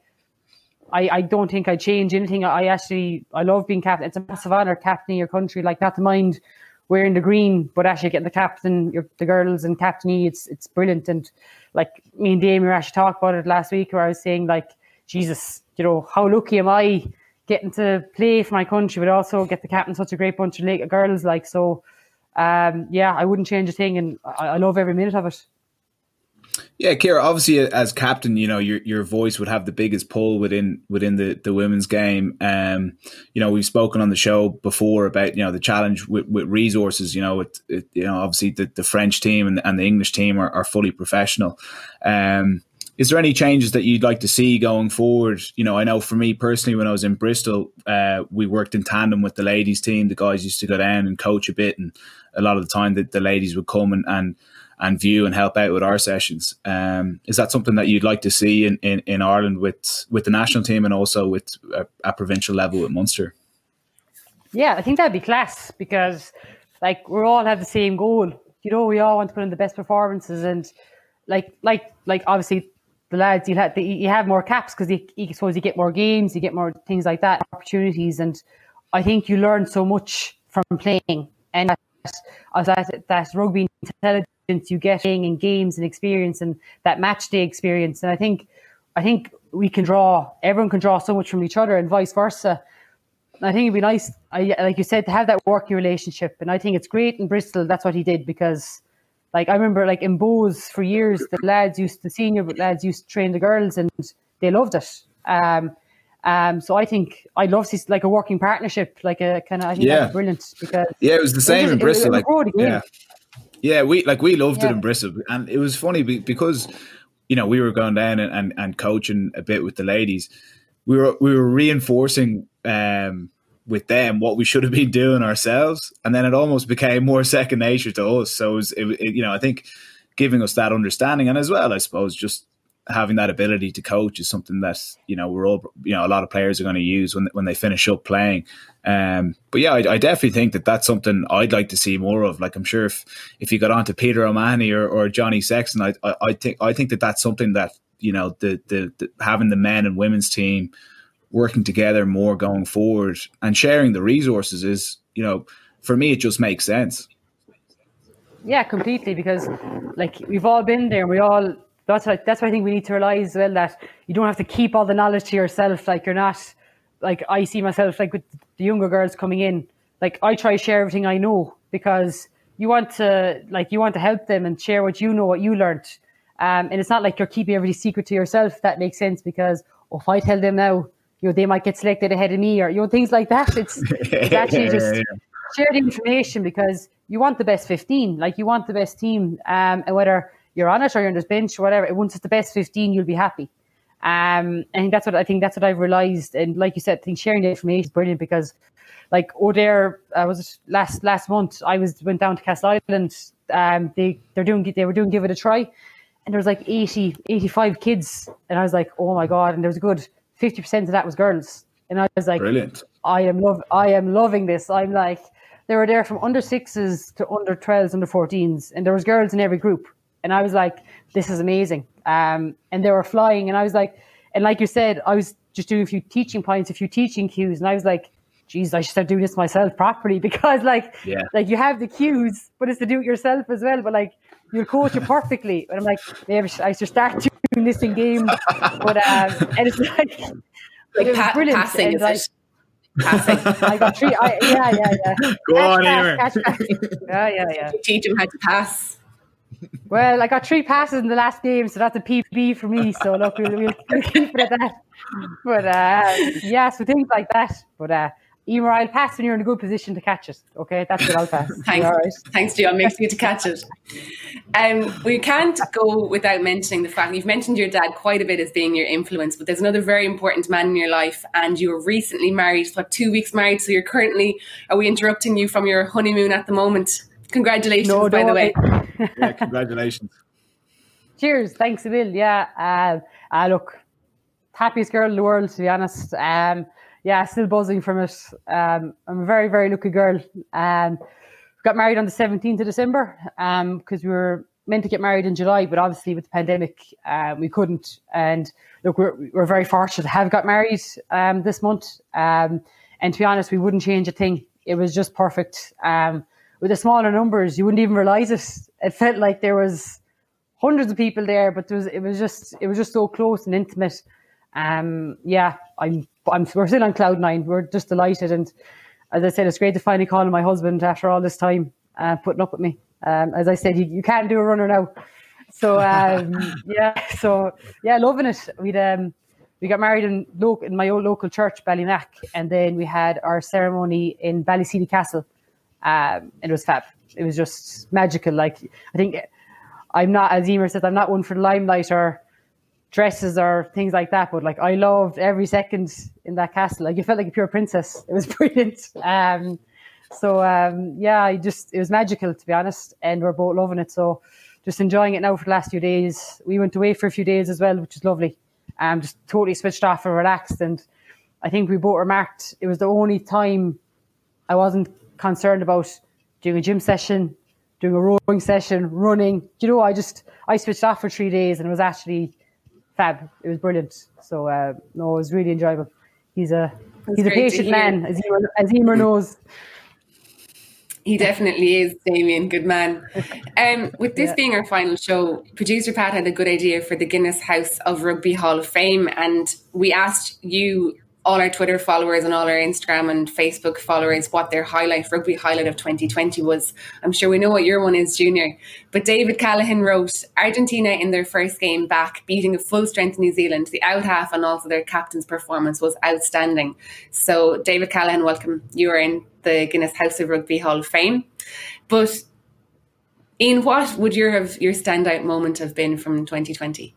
I don't think I'd change anything. I love being captain. It's a massive honour captaining your country. Like, not to mind wearing the green, but actually getting the captain, the girls and captaincy, it's brilliant. And like, me and Damien actually talked about it last week, where I was saying, like, Jesus, how lucky am I getting to play for my country, but also get the captain such a great bunch of girls. Like, so yeah, I wouldn't change a thing, and I love every minute of it. Yeah, Ciara, obviously as captain, your voice would have the biggest pull within the women's game. We've spoken on the show before about, the challenge with resources. Obviously the French team and the English team are fully professional. Is there any changes that you'd like to see going forward? I know for me personally, when I was in Bristol, we worked in tandem with the ladies team. The guys used to go down and coach a bit, and a lot of the time the ladies would come and view and help out with our sessions. Is that something that you'd like to see in Ireland with the national team, and also with at provincial level with Munster? Yeah, I think that'd be class, because like, we all have the same goal. We all want to put in the best performances, and like obviously the lads, you have more caps, because you suppose you get more games, you get more things like that, opportunities, and I think you learn so much from playing, and that rugby intelligence you get in games and experience, and that match day experience. And I think everyone can draw so much from each other, and vice versa. And I think it'd be nice, like you said, to have that working relationship. And I think it's great in Bristol that's what he did, because like, I remember, like, in Bowes for years, the senior lads used to train the girls, and they loved it. So I think I'd love to see like a working partnership, like a kind of, I think that's brilliant, because it was the same in Bristol. Yeah, we loved it in Bristol, and it was funny because we were going down and coaching a bit with the ladies. We were reinforcing with them what we should have been doing ourselves, and then it almost became more second nature to us. So I think giving us that understanding, and as well, I suppose, just having that ability to coach is something that we're all a lot of players are going to use when they finish up playing. But yeah, I definitely think that that's something I'd like to see more of. Like, I'm sure if you got on to Peter O'Mahony or Johnny Sexton, I think that that's something that the having the men and women's team working together more going forward and sharing the resources is, for me, it just makes sense. Yeah, completely, because like we've all been there. That's why I think we need to realize as well that you don't have to keep all the knowledge to yourself. Like, you're not, like, I see myself like with the younger girls coming in, like I try to share everything I know, because you want to help them and share what you know, what you learned. And it's not like you're keeping everything secret to yourself. That makes sense, because if I tell them now, they might get selected ahead of me, or things like that. It's actually just share the information, because you want the best 15, like you want the best team, and whether you're on it or you're on this bench or whatever, once it's the best 15, you'll be happy. And that's what I've realised. And like you said, I think sharing the information is brilliant, because like O'Dare was last month. I went down to Castle Island. They were doing Give It a Try, and there was like 85 kids, and I was like, oh my god! And there was a good 50% of that was girls, and I was like, brilliant. I am loving this. I'm like, they were there from under 6s to under 12s, under 14s, and there was girls in every group. And I was like, this is amazing. And they were flying. And I was like, and like you said, I was just doing a few teaching points, a few teaching cues. And I was like, geez, I should start doing this myself properly, because like you have the cues, but it's to do it yourself as well. But like, you'll coach it perfectly. And I'm like, maybe I should start doing this in game. But and it's like brilliant. Passing, and, like, passing. I got 3. Go on, Emer. Yeah. Teach them how to pass. Well, I got 3 passes in the last game, so that's a PB for me. So look, we'll keep it at that. But so things like that. But Emer, I'll pass when you're in a good position to catch it. Okay, that's what I'll pass. Thanks, all right. Thanks, John. Makes you to catch it. We can't go without mentioning the fact you've mentioned your dad quite a bit as being your influence, but there's another very important man in your life, and you were recently married. 2 weeks married, so you're currently. Are we interrupting you from your honeymoon at the moment? Congratulations, by the way. Yeah, congratulations. Cheers. Thanks a mil. Yeah. Look, happiest girl in the world, to be honest. Still buzzing from it. I'm a very, very lucky girl. Got married on the 17th of December because we were meant to get married in July, but obviously with the pandemic, we couldn't. And look, we're very fortunate to have got married this month. And to be honest, we wouldn't change a thing. It was just perfect. With the smaller numbers, you wouldn't even realise it. It felt like there was hundreds of people there, but it was just so close and intimate. We're still on cloud 9. We're just delighted, and as I said, it's great to finally call my husband after all this time putting up with me. As I said, you can't do a runner now. So loving it. We got married in my old local church, Ballymac, and then we had our ceremony in Ballyseedy Castle. And it was fab. It was just magical. Like, I think I'm not, as Emer says, I'm not one for the limelight or dresses or things like that, but like, I loved every second in that castle. Like, you felt like a pure princess. It was brilliant. It was magical, to be honest, and we're both loving it. So just enjoying it now for the last few days. We went away for a few days as well, which is lovely. Just totally switched off and relaxed. And I think we both remarked it was the only time I wasn't concerned about doing a gym session, doing a rowing session, running. I switched off for 3 days, and it was actually fab. It was brilliant. So it was really enjoyable. He's a patient man, as Emer knows. He definitely is, Damien. Good man. With this being our final show, producer Pat had a good idea for the Guinness House of Rugby Hall of Fame, and we asked you, all our Twitter followers and all our Instagram and Facebook followers, what their rugby highlight of 2020 was. I'm sure we know what your one is, Junior. But David Callahan wrote, Argentina in their first game back, beating a full-strength New Zealand. The out half and also their captain's performance was outstanding. So David Callahan, welcome. You are in the Guinness House of Rugby Hall of Fame. But Ian, what would your standout moment have been from 2020?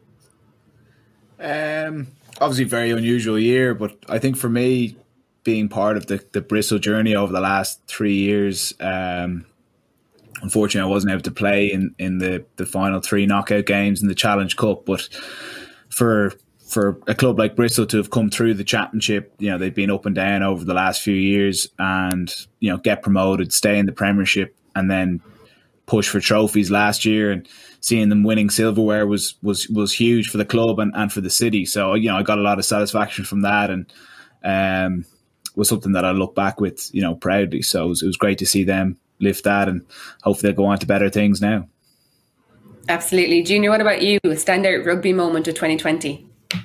Obviously, very unusual year, but I think for me, being part of the Bristol journey over the last 3 years, unfortunately, I wasn't able to play in the final 3 knockout games in the Challenge Cup. But for a club like Bristol to have come through the championship, they've been up and down over the last few years, and get promoted, stay in the Premiership, and then push for trophies last year, and seeing them winning silverware was huge for the club and for the city. So I got a lot of satisfaction from that, and was something that I look back with proudly. So it was great to see them lift that, and hopefully they'll go on to better things now. Absolutely. Junior, what about you? A standout rugby moment of 2020?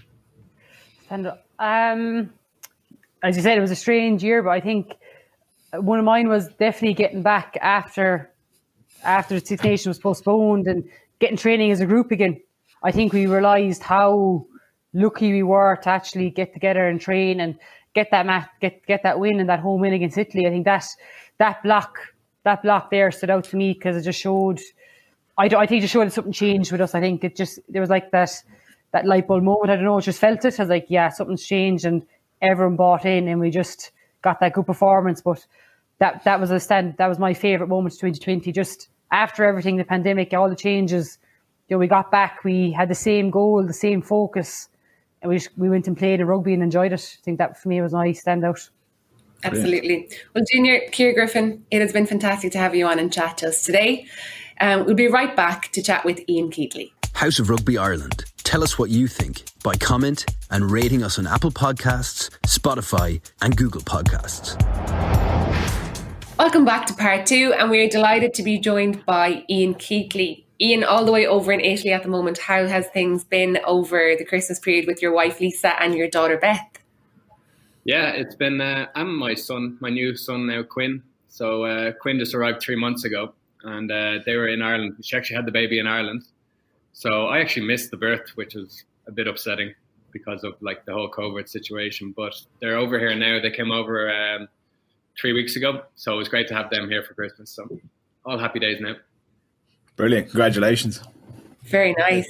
As you said, it was a strange year, but I think one of mine was definitely getting back after the Six Nations was postponed and getting training as a group again. I think we realised how lucky we were to actually get together and train and get that win and that home win against Italy. I think that block there stood out to me because it just showed. I think it just showed that something changed with us. I think there was like that light bulb moment. I don't know, I just felt it. I was like, yeah, something's changed, and everyone bought in, and we just got that good performance. But that was my favourite moment of 2020. Just after everything, the pandemic, all the changes, we got back. We had the same goal, the same focus, and we went and played a rugby and enjoyed it. I think that for me was my standout. Absolutely. Well, Junior, Ciara Griffin, it has been fantastic to have you on and chat to us today. We'll be right back to chat with Ian Keatley. House of Rugby Ireland. Tell us what you think by comment and rating us on Apple Podcasts, Spotify and Google Podcasts. Welcome back to part 2, and we're delighted to be joined by Ian Keatley. Ian, all the way over in Italy at the moment, how has things been over the Christmas period with your wife Lisa and your daughter Beth? Yeah, it's been, and my new son now, Quinn. So Quinn just arrived 3 months ago, and they were in Ireland. She actually had the baby in Ireland. So I actually missed the birth, which was a bit upsetting because of the whole COVID situation. But they're over here now. They came over 3 weeks ago. So it was great to have them here for Christmas. So all happy days now. Brilliant. Congratulations. Very nice.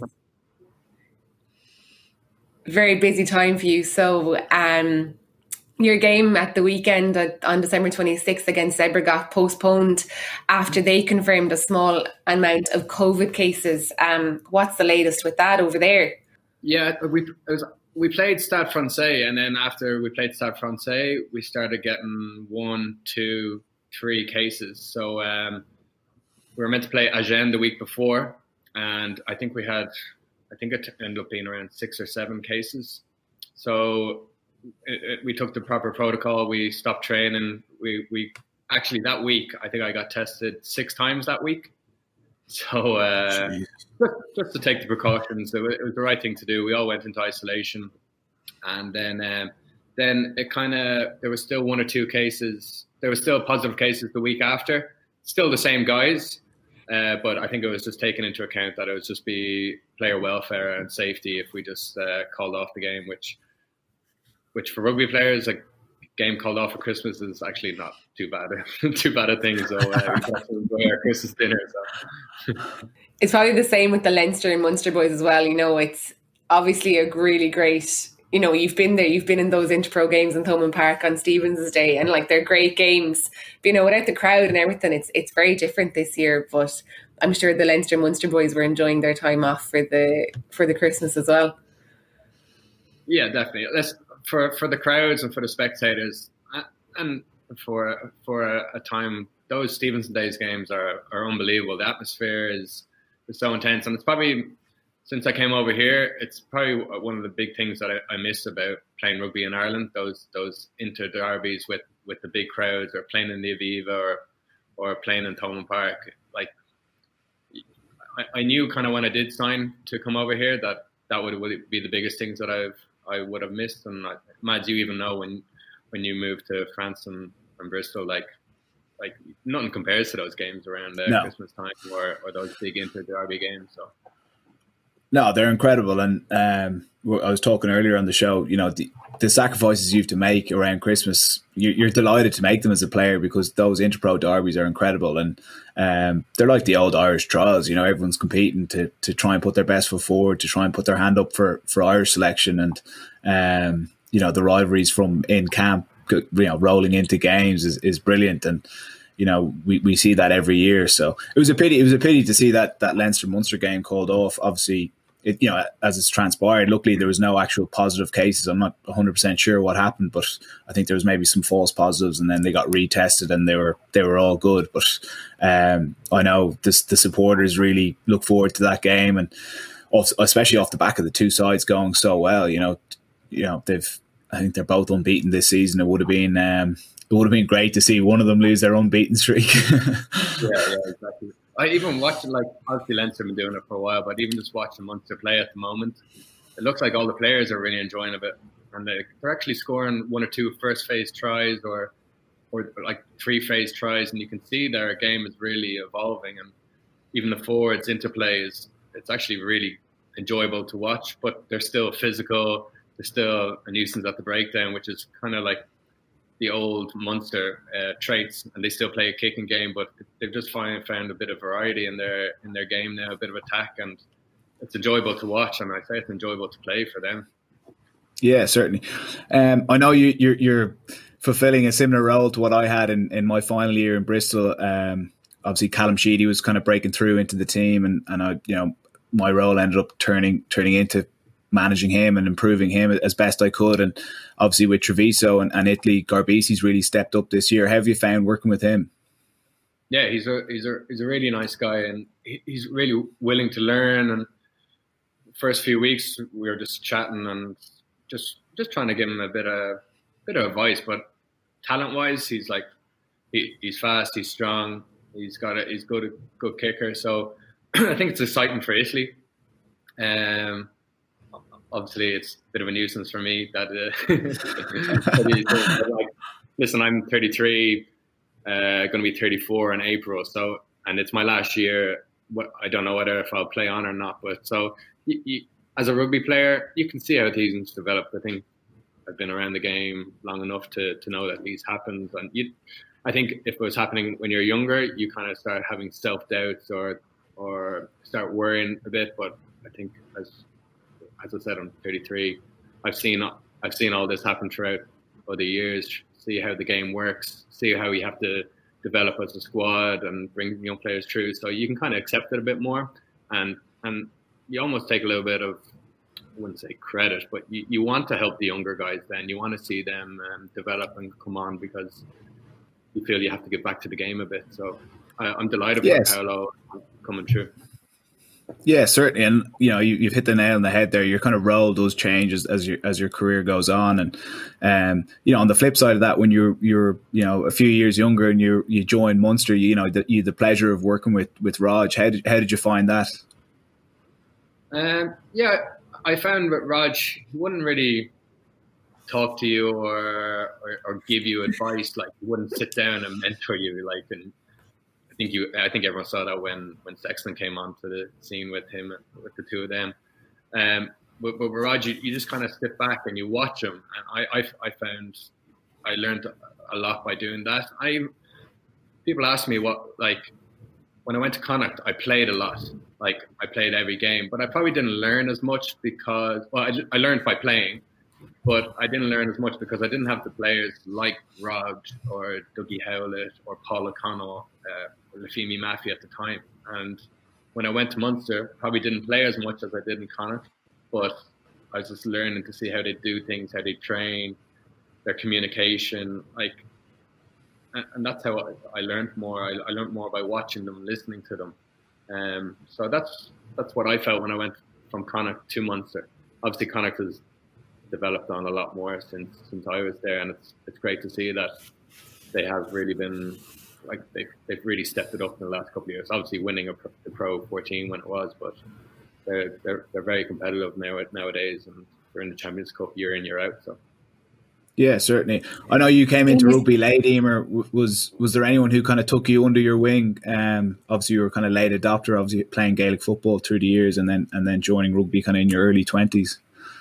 Very busy time for you. So your game at the weekend on December 26th against Zebre got postponed after they confirmed a small amount of COVID cases. What's the latest with that over there? Yeah, we played Stade Francais, and then after we played Stade Francais, we started getting 1, 2, 3 cases. So we were meant to play Agen the week before, and I think it ended up being around 6 or 7 cases. So we took the proper protocol. We stopped training. We actually that week, I think I got tested 6 times that week. So just to take the precautions, it was the right thing to do. We all went into isolation, and then it there was still 1 or 2 cases. There was still positive cases the week after. Still the same guys, but I think it was just taken into account that it would just be player welfare and safety if we just called off the game, which for rugby players, a game called off for Christmas is actually not too bad a thing. So we can actually enjoy our Christmas dinner. So. It's probably the same with the Leinster and Munster boys as well. It's obviously a really great, you've been there, you've been in those Interpro games in Thomond Park on Stephen's Day, and they're great games. But, without the crowd and everything, it's very different this year. But I'm sure the Leinster and Munster boys were enjoying their time off for the Christmas as well. Yeah, definitely. For the crowds and for the spectators, and for a time, those Stephenson Days games are unbelievable. The atmosphere is so intense, and it's probably, since I came over here, it's probably one of the big things that I miss about playing rugby in Ireland. Those inter derbies with the big crowds, or playing in the Aviva, or playing in Thomond Park. I knew kind of when I did sign to come over here that would be the biggest things that I would have missed. And Mads, you even know when you moved to France and Bristol, like nothing compares to those games around Christmas time or those big inter derby games. So No, they're incredible. And I was talking earlier on the show, the sacrifices you have to make around Christmas, you're delighted to make them as a player because those Interpro derbies are incredible. And they're like the old Irish trials. Everyone's competing to try and put their best foot forward, to try and put their hand up for Irish selection. And, the rivalries from in camp, rolling into games is brilliant. And, we see that every year. So it was a pity to see that Leinster-Munster game called off. Obviously, as it's transpired, luckily there was no actual positive cases. I'm not 100% sure what happened, but I think there was maybe some false positives, and then they got retested and they were all good. But I know the supporters really look forward to that game, and especially off the back of the two sides going so well. I think they're both unbeaten this season. It would have been great to see one of them lose their unbeaten streak. yeah, exactly. I even watched it, obviously Leinster have been doing it for a while, but even just watching Munster play at the moment, it looks like all the players are really enjoying it. And they're actually scoring one or two first phase tries or like 3 phase tries, and you can see their game is really evolving. And even the forwards interplay it's actually really enjoyable to watch, but they're still physical. They're still a nuisance at the breakdown, which is kind of like the old Munster traits, and they still play a kicking game, but they've just found a bit of variety in their game now, a bit of attack, and it's enjoyable to watch, and I say it's enjoyable to play for them. Yeah, certainly. I know you're fulfilling a similar role to what I had in my final year in Bristol. Obviously, Callum Sheedy was kind of breaking through into the team, and I, my role ended up turning into managing him and improving him as best I could. And obviously with Treviso and Italy, Garbisi's really stepped up this year. How have you found working with him? Yeah, he's a really nice guy, and he's really willing to learn. And the first few weeks we were just chatting and just trying to give him a bit of advice. But talent wise, he's fast, he's strong, he's good kicker. So I think it's exciting for Italy. Obviously, it's a bit of a nuisance for me that. Listen, I'm 33, going to be 34 in April. So, and it's my last year. I don't know whether if I'll play on or not. But so, as a rugby player, you can see how things develop. I think I've been around the game long enough to know that these happen. And I think if it was happening when you're younger, you kind of start having self-doubts or start worrying a bit. But I think as I said, I'm 33. I've seen all this happen throughout other years. See how the game works. See how you have to develop as a squad and bring young players through. So you can kind of accept it a bit more, and you almost take a little bit of, I wouldn't say credit, but you want to help the younger guys. Then you want to see them develop and come on because you feel you have to get back to the game a bit. So I'm delighted with Paolo coming through. Yeah, certainly, and you've hit the nail on the head there. Your kind of role does change as your career goes on, and on the flip side of that, when you're a few years younger and you join Munster, you the pleasure of working with Raj. How did you find that? Yeah, I found with Raj, he wouldn't really talk to you or give you advice. Like he wouldn't sit down and mentor you, and. I think everyone saw that when Sexton came onto the scene with him, with the two of them. But with Raj, you just kind of sit back and you watch him. And I found I learned a lot by doing that. People ask me when I went to Connacht, I played a lot. Like I played every game, but I probably didn't learn as much because I learned by playing. But I didn't learn as much because I didn't have the players like Raj or Dougie Howlett or Paul O'Connell or Lafemi Maffey at the time. And when I went to Munster, probably didn't play as much as I did in Connacht, but I was just learning to see how they do things, how they train, their communication, and that's how I learned more. I learned more by watching them, listening to them. So that's what I felt when I went from Connacht to Munster. Obviously, Connacht has developed on a lot more since I was there, and it's great to see that they have really been they've really stepped it up in the last couple of years. Obviously, winning the Pro 14 when it was, but they're very competitive nowadays, and they're in the Champions Cup year in year out. So Yeah, certainly. I know you came into rugby late, Emer. Was there anyone who kind of took you under your wing? Obviously, you were kind of late adopter, obviously playing Gaelic football through the years, and then joining rugby kind of in your early 20s.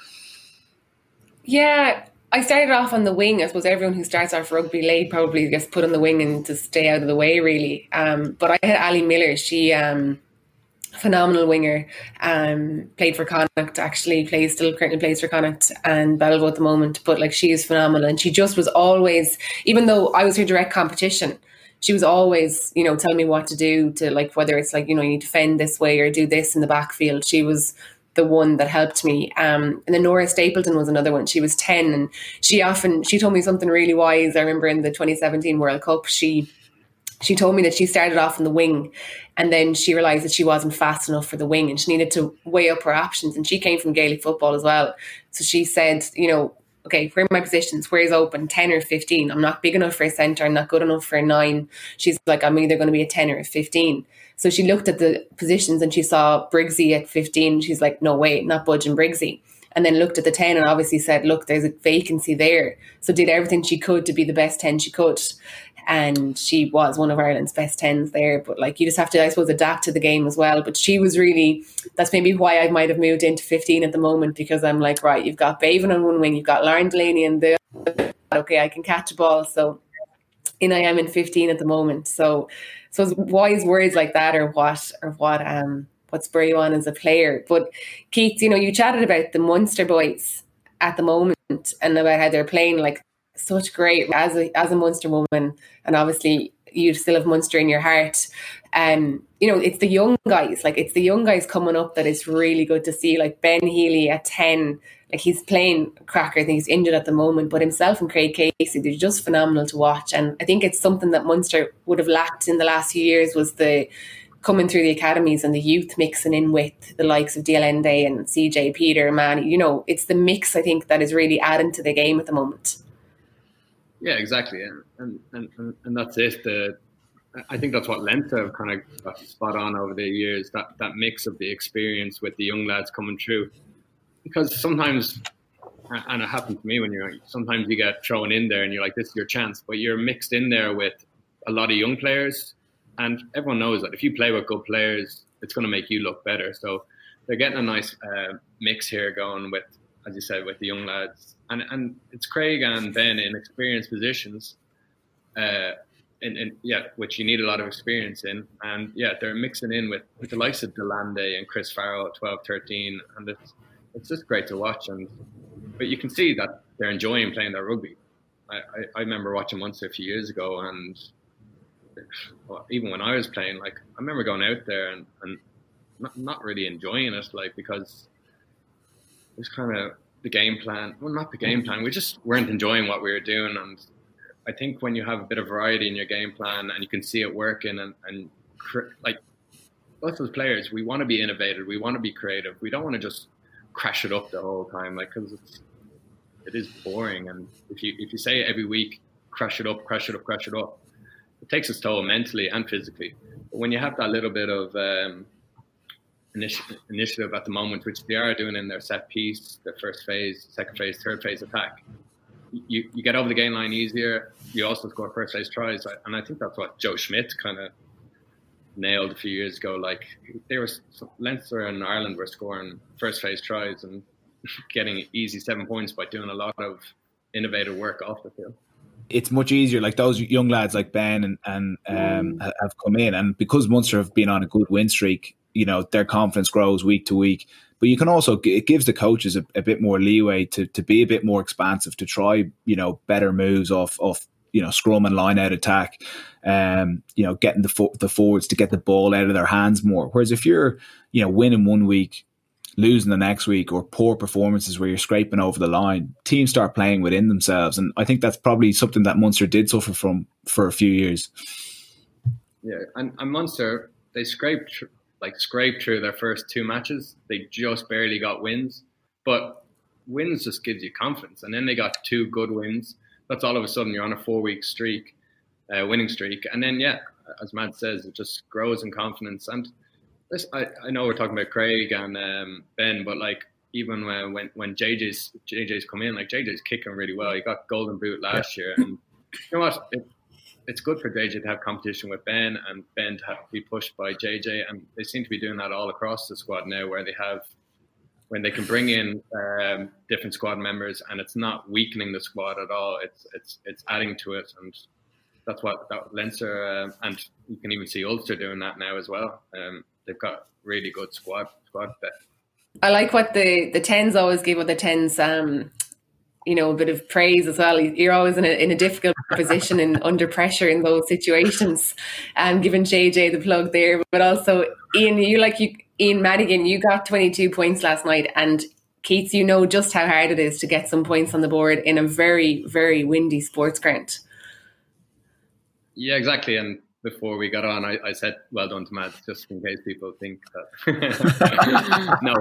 Yeah, I started off on the wing. I suppose everyone who starts off rugby late probably gets put on the wing and to stay out of the way, really. But I had Ali Miller. She phenomenal winger, played for Connacht, actually currently plays for Connacht and Belleville at the moment, but like she is phenomenal, and she just was always, even though I was her direct competition, she was always, telling me what to do, to like, whether it's like, you need to defend this way or do this in the backfield. She was the one that helped me. And then Nora Stapleton was another one. She was 10, and she told me something really wise. I remember in the 2017 World Cup, she told me that she started off in the wing, and then she realised that she wasn't fast enough for the wing and she needed to weigh up her options. And she came from Gaelic football as well. So she said, okay, where are my positions? Where's open? 10 or 15? I'm not big enough for a centre. I'm not good enough for a 9. She's like, I'm either going to be a 10 or a 15. So she looked at the positions and she saw Briggsy at 15. She's like, no way, not budging Briggsy. And then looked at the 10 and obviously said, look, there's a vacancy there. So did everything she could to be the best 10 she could. And she was one of Ireland's best 10s there. But like, you just have to, I suppose, adapt to the game as well. But she was really, that's maybe why I might have moved into 15 at the moment, because I'm like, right, you've got Baven on one wing, you've got Lauren Delaney and the okay, I can catch a ball. So I am in 15 at the moment. So wise words like that are what spur you on as a player. But Keith, you chatted about the Munster boys at the moment and about how they're playing like such great as a Munster woman, and obviously you still have Munster in your heart. It's the young guys, like it's the young guys coming up that is really good to see. Like Ben Healy at 10, like he's playing cracker. I think he's injured at the moment, but himself and Craig Casey, they're just phenomenal to watch. And I think it's something that Munster would have lacked in the last few years, was the coming through the academies and the youth mixing in with the likes of DLND and CJ, Peter, Manny. It's the mix, I think, that is really adding to the game at the moment. Yeah, exactly, and that's it. I think that's what Leinster have kind of got spot on over the years. That mix of the experience with the young lads coming through, because sometimes, and it happened to me when sometimes you get thrown in there and you're like, this is your chance, but you're mixed in there with a lot of young players, and everyone knows that if you play with good players, it's going to make you look better. So they're getting a nice mix here going with, as you said, with the young lads. And it's Craig and Ben in experienced positions, which you need a lot of experience in. And they're mixing in with the likes of Delande and Chris Farrell at 12, 13. And it's just great to watch. But you can see that they're enjoying playing their rugby. I remember watching Munster a few years ago, and even when I was playing, like I remember going out there and not really enjoying it, like, because it was kind of the game plan. Well, not the game plan. We just weren't enjoying what we were doing. And I think when you have a bit of variety in your game plan and you can see it working, and like us as players, we want to be innovative. We want to be creative. We don't want to just crash it up the whole time, like, because it is boring. And if you say it every week, crash it up, it takes its toll mentally and physically. But when you have that little bit of initiative at the moment, which they are doing in their set piece, their first phase, second phase, third phase attack, you get over the gain line easier. You also score first phase tries, and I think that's what Joe Schmidt kind of nailed a few years ago. Like, Leinster and Ireland were scoring first phase tries and getting easy 7 points by doing a lot of innovative work off the field. It's much easier. Like, those young lads like Ben and have come in, and because Munster have been on a good win streak, their confidence grows week to week. But you can also, it gives the coaches a bit more leeway to be a bit more expansive, to try, better moves off scrum and line out attack, getting the forwards to get the ball out of their hands more. Whereas if you're, winning one week, losing the next week, or poor performances where you're scraping over the line, teams start playing within themselves. And I think that's probably something that Munster did suffer from for a few years. Yeah, and Munster, they scraped through their first 2 matches. They just barely got wins, but wins just gives you confidence. And then they got 2 good wins. That's all of a sudden you're on a 4-week streak, winning streak. And then, as Matt says, it just grows in confidence. And this, I know we're talking about Craig and Ben, but like, even when JJ's come in, like JJ's kicking really well. He got Golden Boot last year, and you know what? It's good for JJ to have competition with Ben, and Ben to be pushed by JJ, and they seem to be doing that all across the squad now, where when they can bring in different squad members, and it's not weakening the squad at all. It's adding to it, and that's what Leinster and you can even see Ulster doing that now as well. They've got really good squad depth. I like what the 10s always give other 10s. A bit of praise as well. You're always in a difficult position and under pressure in those situations. Giving JJ the plug there, but also Ian Madigan, you got 22 points last night, and Keats, you know just how hard it is to get some points on the board in a very, very windy sports ground. Yeah, exactly. And before we got on, I said, well done to Mads, just in case people think that. No,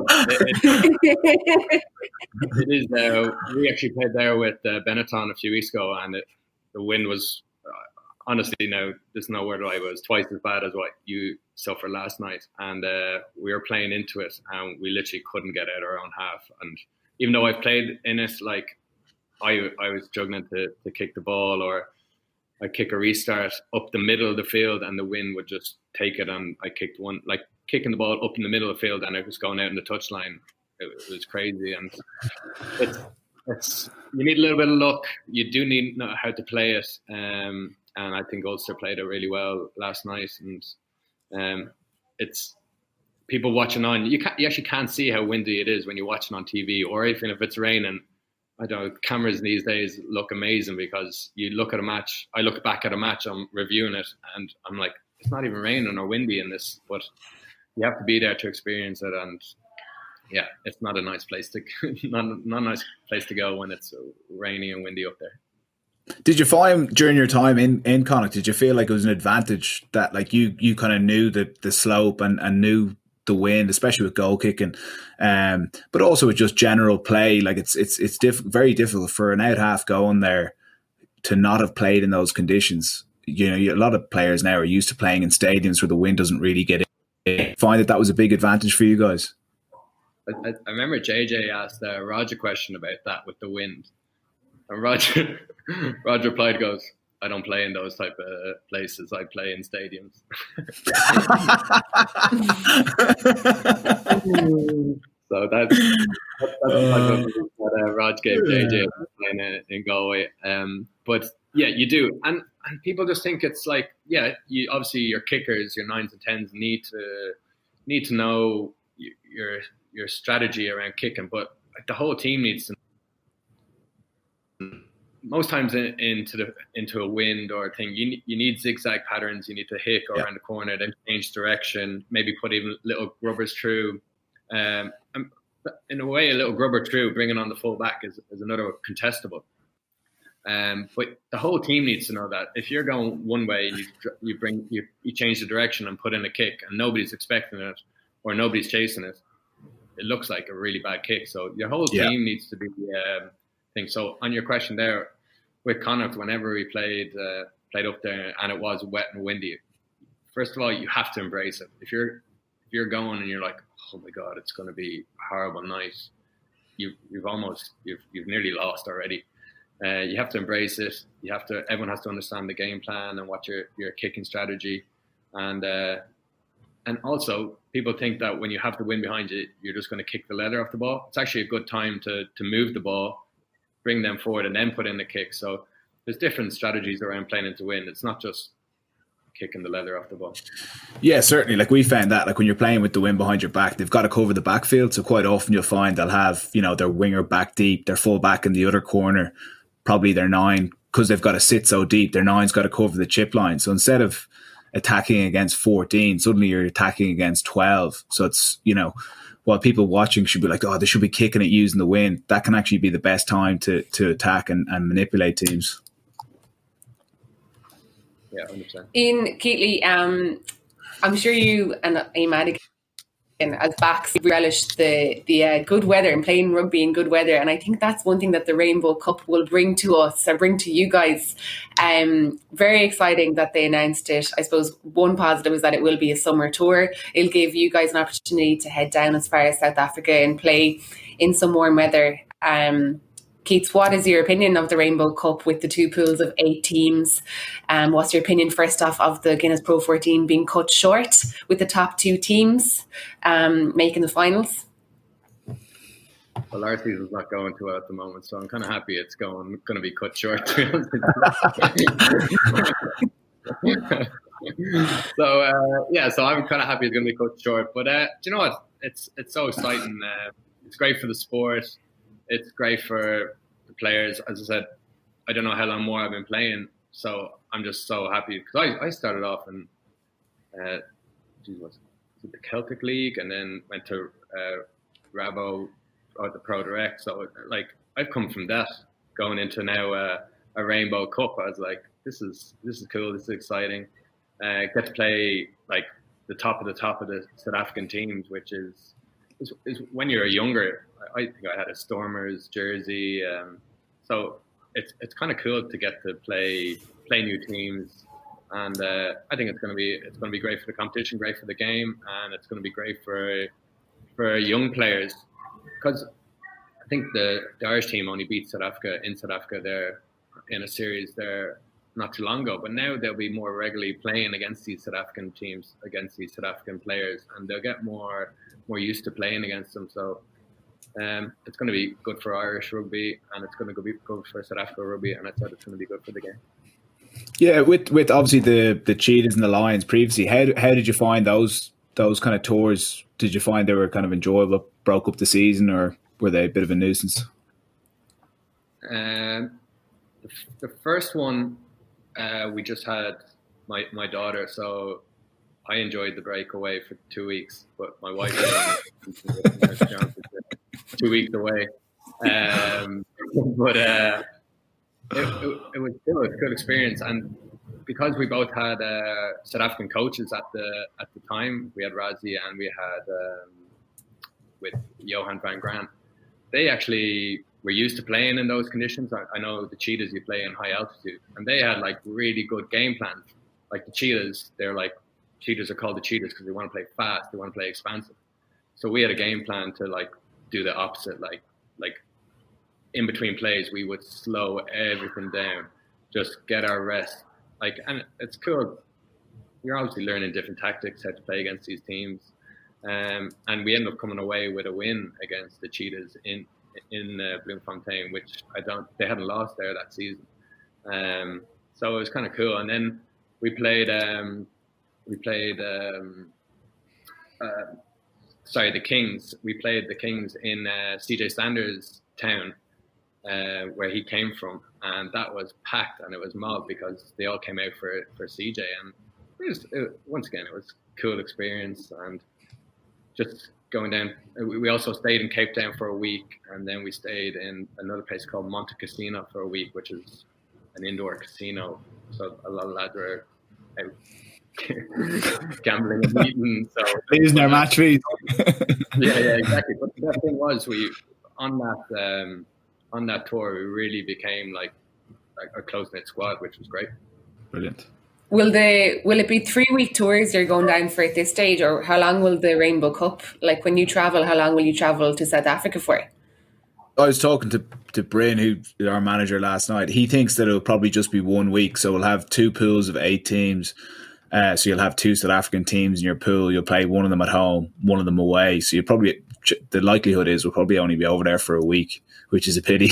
it is. We actually played there with Benetton a few weeks ago, and the wind was, honestly, now, there's no word lie, it was twice as bad as what you suffered last night. And we were playing into it, and we literally couldn't get out our own half. And even though I've played in it, like, I was struggling to kick the ball, or I kick a restart up the middle of the field and the wind would just take it, and I kicked one, like kicking the ball up in the middle of the field, and it was going out in the touchline. It was crazy, and it's you need a little bit of luck. You do need to know how to play it, and I think Ulster played it really well last night. And it's people watching on. You actually can't see how windy it is when you're watching on TV, or even if it's raining. I don't know, cameras these days look amazing, because you look at a match, I look back at a match, I'm reviewing it, and I'm like, it's not even raining or windy in this, but you have to be there to experience it. And yeah, it's not a nice place to not a nice place to go when it's rainy and windy up there. Did you find during your time in Connacht, did you feel like it was an advantage that like you kind of knew the slope and knew the wind, especially with goal kicking, but also with just general play? Like it's very difficult for an out half going there to not have played in those conditions. You know, a lot of players now are used to playing in stadiums where the wind doesn't really get in. Find that was a big advantage for you guys? I remember JJ asked Roger a question about that with the wind, and Roger replied, goes, I don't play in those type of places. I play in stadiums. So that's what Rod gave JJ playing in Galway. But yeah, you do, and people just think it's like, yeah, you obviously your kickers, your 9s and 10s need to know your strategy around kicking, but like the whole team needs to. Most times into a wind or a thing, you need zigzag patterns. You need to hit around the corner, then change direction, maybe put even little grubbers through. In a way, a little grubber through, bringing on the full back is another contestable. But the whole team needs to know that if you're going one way, you change the direction and put in a kick, and nobody's expecting it or nobody's chasing it, it looks like a really bad kick. So your whole team needs to be thing. So on your question there, with Connacht, whenever we played up there and it was wet and windy, first of all, you have to embrace it. If you're going and you're like, oh my God, it's going to be a horrible night, you've nearly lost already. You have to embrace it. Everyone has to understand the game plan and what your kicking strategy, and also people think that when you have the wind behind you, you're just going to kick the leather off the ball. It's actually a good time to move the ball, bring them forward, and then put in the kick. So there's different strategies around playing into wind. It's not just kicking the leather off the ball. Yeah, certainly. Like we found that, like when you're playing with the wind behind your back, they've got to cover the backfield. So quite often you'll find they'll have, their winger back deep, their full back in the other corner, probably their 9, because they've got to sit so deep. Their 9's got to cover the chip line. So instead of attacking against 14, suddenly you're attacking against 12. So it's, while people watching should be like, oh, they should be kicking it using the wind, that can actually be the best time to attack and manipulate teams. Yeah, 100%. Ian Keatley, I'm sure you and Madigan as backs relished the good weather and playing rugby in good weather, and I think that's one thing that the Rainbow Cup will bring to us and bring to you guys. Very exciting that they announced it. I suppose one positive is that it will be a summer tour. It'll give you guys an opportunity to head down as far as South Africa and play in some warm weather. Keith, what is your opinion of the Rainbow Cup with the 2 pools of 8 teams? What's your opinion, first off, of the Guinness Pro 14 being cut short with the top 2 teams making the finals? Well, our season's not going too well at the moment, so I'm kind of happy it's going to be cut short. So so I'm kind of happy it's going to be cut short. But do you know what? It's so exciting. It's great for the sport. It's great for the players. As I said, I don't know how long more I've been playing, so I'm just so happy because I started off in was it the Celtic League, and then went to Rabo or the Pro Direct. So like I've come from that going into now a Rainbow Cup. I was like, this is cool. This is exciting. Get to play like the top of the South African teams, which is when you're younger. I think I had a Stormers jersey, so it's kind of cool to get to play new teams, and I think it's going to be great for the competition, great for the game, and it's going to be great for young players, because I think the Irish team only beat South Africa in South Africa there in a series there not too long ago, but now they'll be more regularly playing against these South African teams, against these South African players, and they'll get more used to playing against them. So it's going to be good for Irish rugby, and it's going to be good for South Africa rugby, and I thought it's going to be good for the game. Yeah, with obviously the Cheetahs and the Lions previously, how did you find those kind of tours? Did you find they were kind of enjoyable, broke up the season, or were they a bit of a nuisance? The first one, we just had my daughter, so I enjoyed the break away for 2 weeks, but my wife 2 weeks away. But it was still a good experience, and because we both had South African coaches at the time, we had Razi and we had with Johan van Graan. They actually were used to playing in those conditions. I know the Cheetahs, you play in high altitude, and they had like really good game plans. Like the Cheetahs, Cheetahs are called the Cheetahs because they want to play fast, they want to play expansive. So we had a game plan to like do the opposite, like in between plays we would slow everything down, just get our rest. And it's cool. You're obviously learning different tactics, how to play against these teams. And we ended up coming away with a win against the Cheetahs in Bloemfontein, which they hadn't lost there that season. So it was kind of cool. And then we played the Kings. We played the Kings in CJ Sanders' town, where he came from, and that was packed and it was mobbed because they all came out for CJ. And once again, it was a cool experience, and just going down. We also stayed in Cape Town for a week, and then we stayed in another place called Monte Casino for a week, which is an indoor casino. So a lot of lads were out gambling and eating. So losing their match fees. yeah, exactly. But the best thing was on that tour we really became like a close-knit squad, which was great. Brilliant. Will it be 3-week tours you're going down for at this stage, or how long will the Rainbow Cup, like when you travel, how long will you travel to South Africa for? I was talking to Bryn, who our manager, last night. He thinks that it'll probably just be 1 week, so we'll have 2 pools of 8 teams. So you'll have 2 South African teams in your pool. You'll play one of them at home, one of them away. So the likelihood is we'll probably only be over there for a week, which is a pity.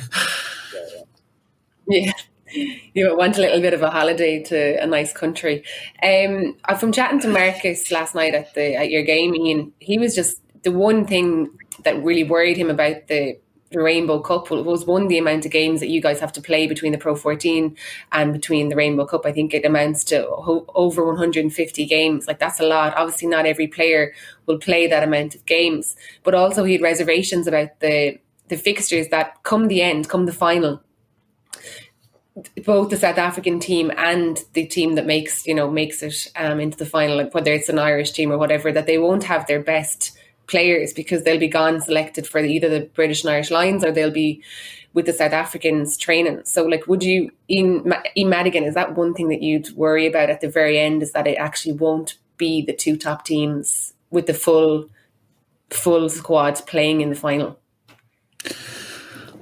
Yeah. You want a little bit of a holiday to a nice country. From chatting to Marcus last night at your game, Ian, he was just, the one thing that really worried him about the Rainbow Cup was, one, the amount of games that you guys have to play between the Pro 14 and between the Rainbow Cup. I think it amounts to over 150 games. Like, that's a lot. Obviously not every player will play that amount of games, but also he had reservations about the fixtures that come the final, both the South African team and the team that makes it into the final, like whether it's an Irish team or whatever, that they won't have their best players because they'll be gone selected for either the British and Irish Lions, or they'll be with the South Africans training. So like, would you, Ian Madigan, is that one thing that you'd worry about at the very end, is that it actually won't be the 2 top teams with the full squad playing in the final?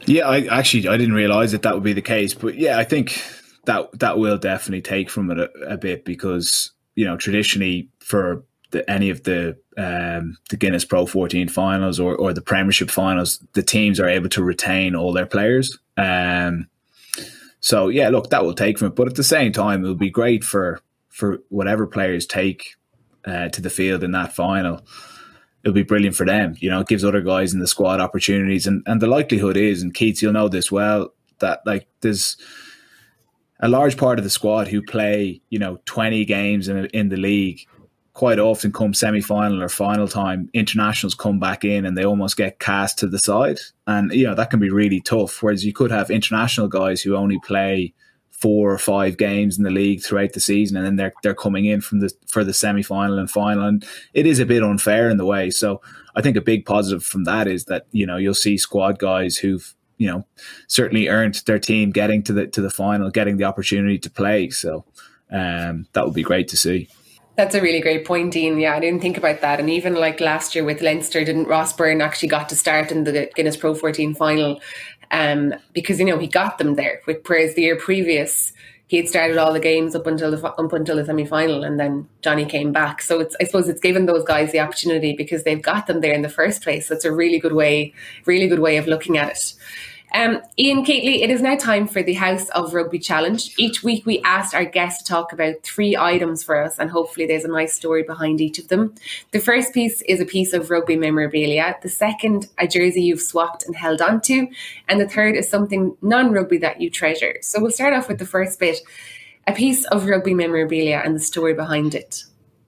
Yeah, I didn't realise that would be the case, but yeah, I think that will definitely take from it a bit, because traditionally for any of the Guinness Pro 14 finals or the Premiership finals, the teams are able to retain all their players. So yeah, look, that will take from it, but at the same time, it'll be great for whatever players take to the field in that final. It'll be brilliant for them. It gives other guys in the squad opportunities, and the likelihood is, and Keith, you'll know this well, that there's a large part of the squad who play 20 games in the league. Quite often, come semi-final or final time, internationals come back in and they almost get cast to the side, and that can be really tough. Whereas you could have international guys who only play 4 or 5 games in the league throughout the season, and then they're coming in for the semi-final and final, and it is a bit unfair in the way. So I think a big positive from that is that you'll see squad guys who've certainly earned their team getting to the final, getting the opportunity to play. So that would be great to see. That's a really great point, Dean. Yeah, I didn't think about that. And even like last year with Leinster, didn't Ross Byrne actually got to start in the Guinness Pro 14 final because, he got them there. Whereas the year previous, he had started all the games up until the semi-final, and then Johnny came back. So I suppose it's given those guys the opportunity because they've got them there in the first place. So it's a really good way of looking at it. Ian, Kately, it is now time for the House of Rugby Challenge. Each week we asked our guests to talk about 3 items for us, and hopefully there's a nice story behind each of them. The first piece is a piece of rugby memorabilia. The second, a jersey you've swapped and held onto. And the third is something non-rugby that you treasure. So we'll start off with the first bit, a piece of rugby memorabilia and the story behind it.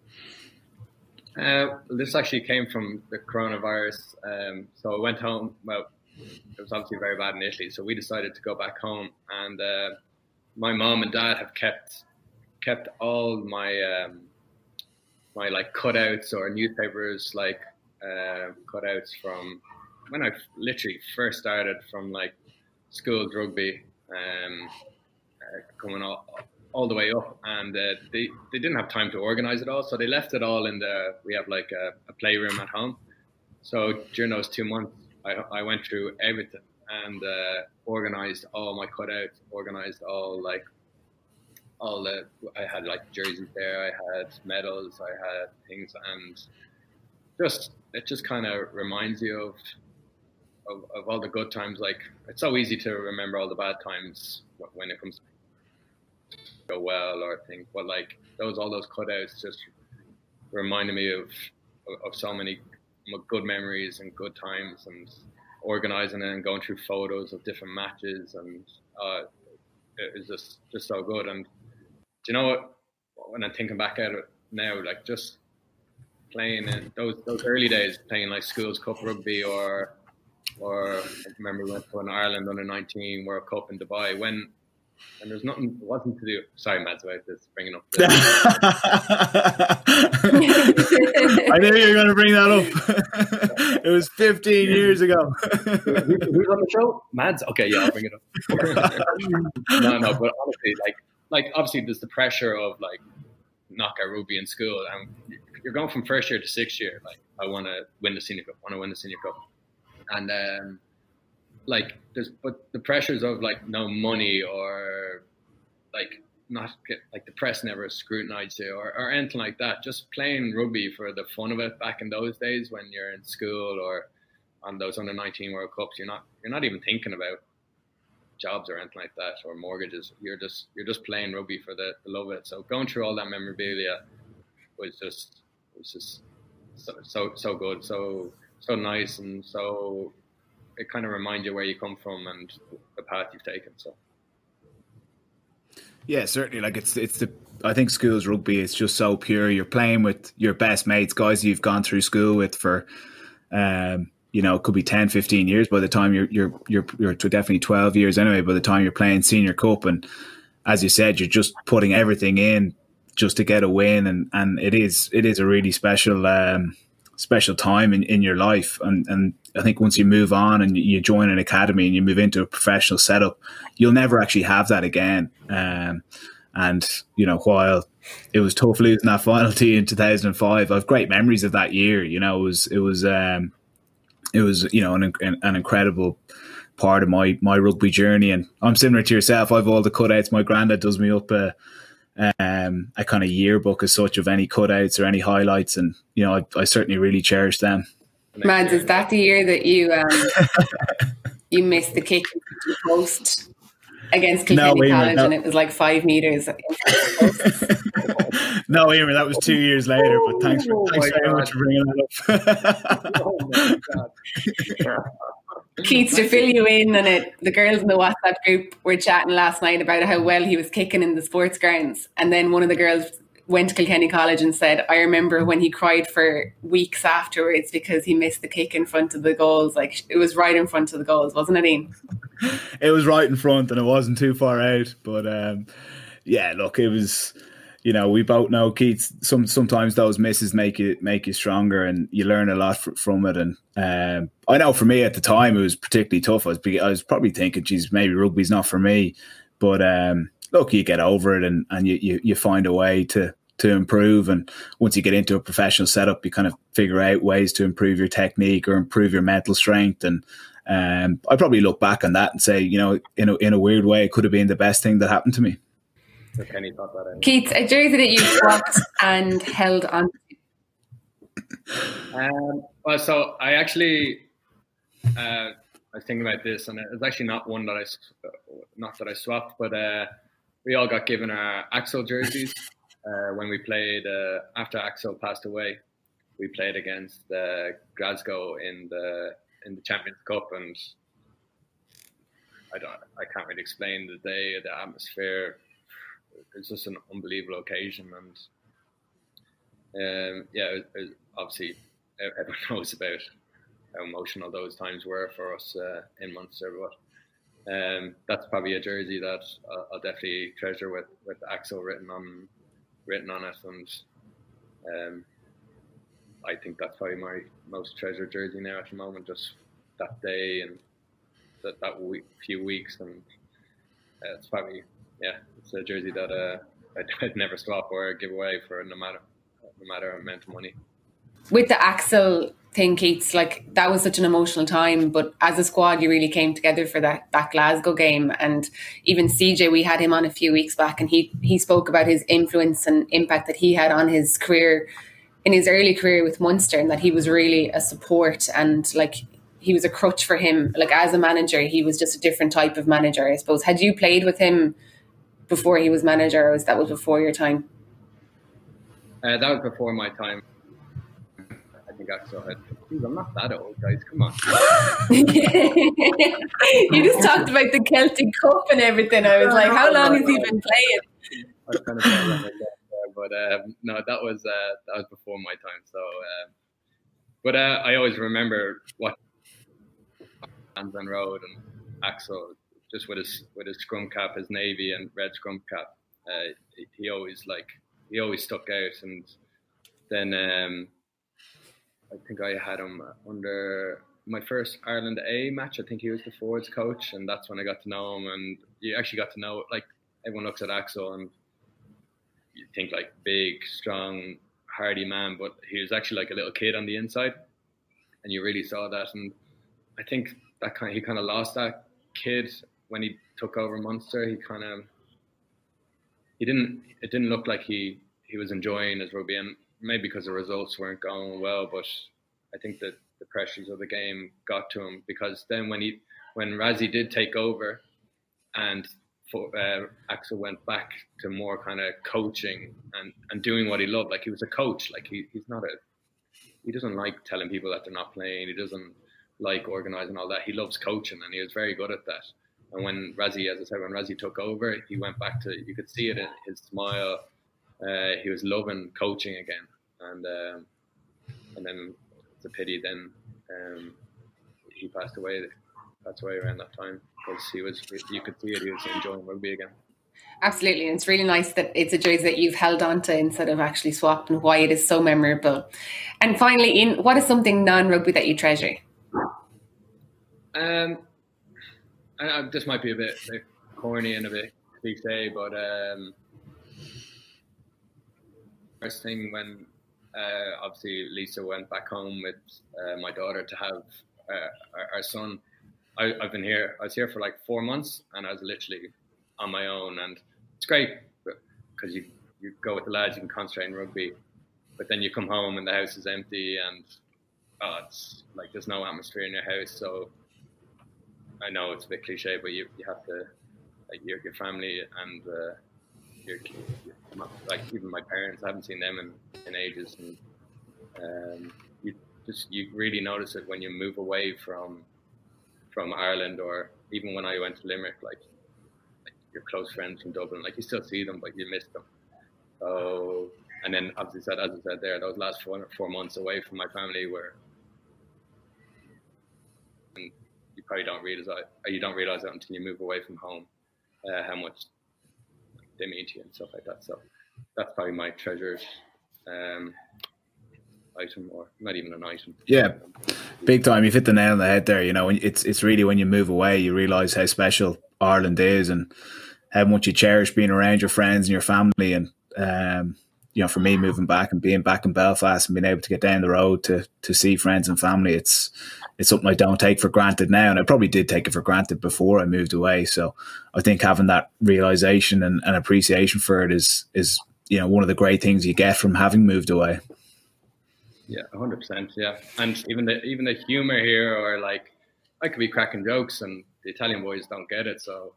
This actually came from the coronavirus. So I went home, it was obviously very bad in Italy, so we decided to go back home, and my mom and dad have kept all my my cutouts or newspapers cutouts from when I literally first started from schools rugby, coming all the way up, and they didn't have time to organize it all, so they left it all in we have a playroom at home. So during those 2 months, I went through everything and organized all my cutouts, organized all the, I had jerseys there, I had medals, I had things, and it just kind of reminds you of all the good times. It's so easy to remember all the bad times when it comes to go well or things, but all those cutouts just reminded me of so many good memories and good times, and organizing it and going through photos of different matches, and it was just so good. And do you know what, when I'm thinking back at it now, just playing in those early days, playing schools cup rugby, or I remember we went to an Ireland under-19 World Cup in Dubai when there's nothing, it wasn't to do. Sorry, Mads, about this, bringing up this. I knew you were going to bring that up. It was 15 years ago. Who's on the show? Mads? Okay, yeah, I'll bring it up. No, but honestly, obviously there's the pressure of knockout rugby in school, and you're going from first year to sixth year. I want to win the senior cup. And but the pressures of no money, or not get the press never scrutinized you or anything like that. Just playing rugby for the fun of it back in those days when you're in school or on those under-19 World Cups, you're not even thinking about jobs or anything like that, or mortgages. You're just playing rugby for the love of it. So going through all that memorabilia was just so good, so nice, and so it kind of reminds you where you come from and the path you've taken. So yeah, certainly. I think schools rugby is just so pure. You're playing with your best mates, guys you've gone through school with for it could be 10, 15 years by the time you're definitely 12 years anyway by the time you're playing senior cup. And as you said, you're just putting everything in just to get a win, and it is a really special time in your life. And I think once you move on and you join an academy and you move into a professional setup, you'll never actually have that again. And while it was tough losing that final to you in 2005, I have great memories of that year. It was an incredible part of my rugby journey. And I'm similar to yourself. I've all the cutouts. My granddad does me up a kind of yearbook as such of any cutouts or any highlights, and I certainly really cherish them. Mads, is that the year that you you missed the kick into the post against Kilkenny College, and it was like 5 meters? No, Emer, that was 2 years later. But thanks very much for bringing that up. Keith, to fill you in on it, the girls in the WhatsApp group were chatting last night about how well he was kicking in the sports grounds, and then one of the girls went to Kilkenny College and said, I remember when he cried for weeks afterwards because he missed the kick in front of the goals. Like, it was right in front of the goals, wasn't it, Ian? It was right in front, and it wasn't too far out. But yeah, look, it was. We both know, Keith, sometimes those misses make you stronger, and you learn a lot from it. And I know for me at the time, it was particularly tough. I was probably thinking, geez, maybe rugby's not for me. But look, you get over it, and you find a way to improve. And once you get into a professional setup, you kind of figure out ways to improve your technique or improve your mental strength. And I probably look back on that and say, in a weird way, it could have been the best thing that happened to me. Kenny thought that. Keith, a jersey that you swapped and held on to? Well, so I actually, I was thinking about this, and it was actually not one that I swapped, but we all got given our Axel jerseys when we played after Axel passed away. We played against Glasgow in the Champions Cup, and I can't really explain the day, the atmosphere. It's just an unbelievable occasion, and obviously everyone knows about how emotional those times were for us in Munster. But that's probably a jersey that I'll definitely treasure with Axel written on it, and I think that's probably my most treasured jersey now at the moment. Just that day and that few weeks, and it's probably. Yeah, it's a jersey that I'd never swap or give away for no matter amount of money. With the Axel thing, Keith, like that was such an emotional time, but as a squad you really came together for that Glasgow game. And even CJ, we had him on a few weeks back, and he spoke about his influence and impact that he had on his career, in his early career with Munster, and that he was really a support, and like he was a crutch for him. Like as a manager, he was just a different type of manager, I suppose. Had you played with him before he was manager, or was that before your time? That was before my time. I think Axel had. I'm not that old, guys. Come on. You just talked about the Celtic Cup and everything. I was like, how long has he been playing? I was kind of playing but no, that was before my time. So, but I always remember what Lansdowne Road and Axel. Just with his scrum cap, his navy and red scrum cap, he always stuck out. And then I think I had him under my first Ireland A match. I think he was the forwards coach, and that's when I got to know him. And you actually got to know, like, everyone looks at Axel and you think like big, strong, hardy man, but he was actually like a little kid on the inside, and you really saw that. And I think he kind of lost that kid. When he took over Munster, it didn't look like he was enjoying his rugby, and maybe because the results weren't going well, but I think that the pressures of the game got to him, because then when Razzie did take over and Axel went back to more kind of coaching and doing what he loved, like he was a coach, like he doesn't like telling people that they're not playing, he doesn't like organising all that, he loves coaching, and he was very good at that. And when Razzie, as I said, when Razzie took over, he went back to, you could see it in his smile. He was loving coaching again. And then it's a pity then he passed away around that time, because you could see it, he was enjoying rugby again. Absolutely. And it's really nice that it's a jersey that you've held on to instead of actually swapped, and why it is so memorable. And finally, Ian, what is something non-rugby that you treasure? This might be a bit corny and a bit cliche, but first thing when obviously Lisa went back home with my daughter to have our son, I've been here. I was here for like 4 months, and I was literally on my own. And it's great because you go with the lads, you can concentrate in rugby, but then you come home and the house is empty, and it's like there's no atmosphere in your house. So I know it's a bit cliche, but you have to, like, your family and your like even my parents, I haven't seen them in ages, and you really notice it when you move away from Ireland, or even when I went to Limerick, like your close friends from Dublin, like you still see them, but you miss them. So, and then obviously, as I said there, those last 4 months away from my family were, and you probably don't realize it until you move away from home, how much they mean to you and stuff like that. So that's probably my treasured item, or not even an item. Yeah, big time. You've hit the nail on the head there. You know, it's really when you move away, you realise how special Ireland is and how much you cherish being around your friends and your family. And you know, for me, moving back and being back in Belfast and being able to get down the road to see friends and family, it's something I don't take for granted now, and I probably did take it for granted before I moved away. So I think having that realisation and appreciation for it is you know, one of the great things you get from having moved away. Yeah, 100%. Yeah, and even the humour here, or like I could be cracking jokes and the Italian boys don't get it. So,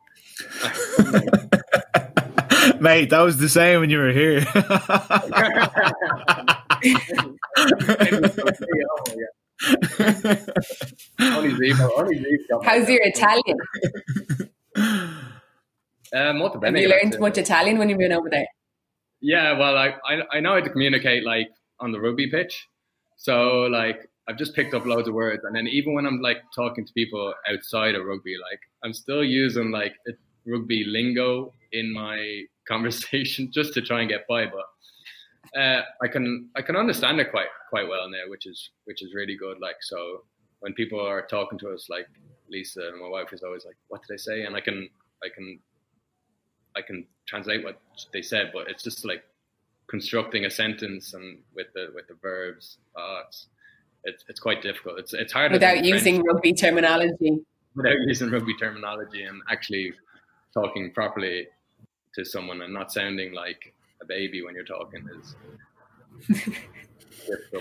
mate, that was the same when you were here. How's your Italian? Molto bene. Have you learned much Italian when you've been over there? Yeah, well, I know how to communicate, like, on the rugby pitch. So, like, I've just picked up loads of words, and then even when I'm like talking to people outside of rugby, like I'm still using like rugby lingo in my conversation just to try and get by. But I can understand it quite well now, which is really good. Like, so when people are talking to us, like Lisa, my wife, is always like, "What did they say?" And I can translate what they said, but it's just like constructing a sentence and with the verbs. It's quite difficult. It's harder without using rugby terminology. Without using rugby terminology and actually talking properly to someone and not sounding like a baby when you're talking is difficult.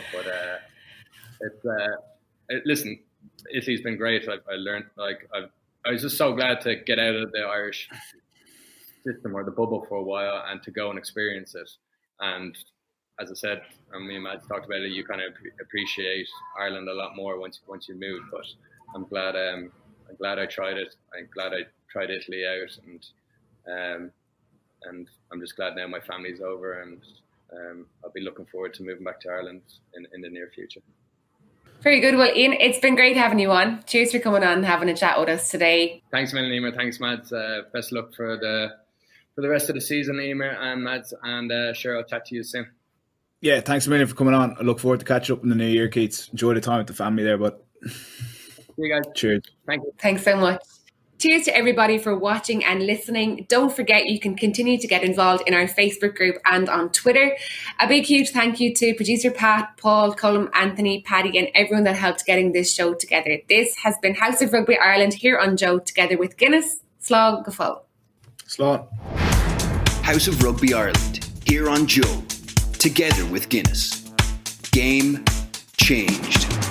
But listen, Italy's been great. I learned, like, I was just so glad to get out of the Irish system or the bubble for a while and to go and experience it. And as I said, and me and Mads talked about it, you kind of appreciate Ireland a lot more once you move. But I'm glad I tried it. I'm glad I tried Italy out, and I'm just glad now my family's over, and I'll be looking forward to moving back to Ireland in the near future. Very good. Well, Ian, it's been great having you on. Cheers for coming on and having a chat with us today. Thanks, Emer. Thanks, Mads. Best luck for the rest of the season, Emer and Mads, and sure, I'll chat to you soon. Yeah, thanks a million for coming on. I look forward to catching up in the new year, Keats. Enjoy the time with the family there, but see you guys. Cheers. Thank you. Thanks so much. Cheers to everybody for watching and listening. Don't forget, you can continue to get involved in our Facebook group and on Twitter. A big, huge thank you to producer Pat, Paul, Colm, Anthony, Paddy, and everyone that helped getting this show together. This has been House of Rugby Ireland here on Joe, together with Guinness. Slán go fóill. Slán. House of Rugby Ireland here on Joe, together with Guinness. Game changed.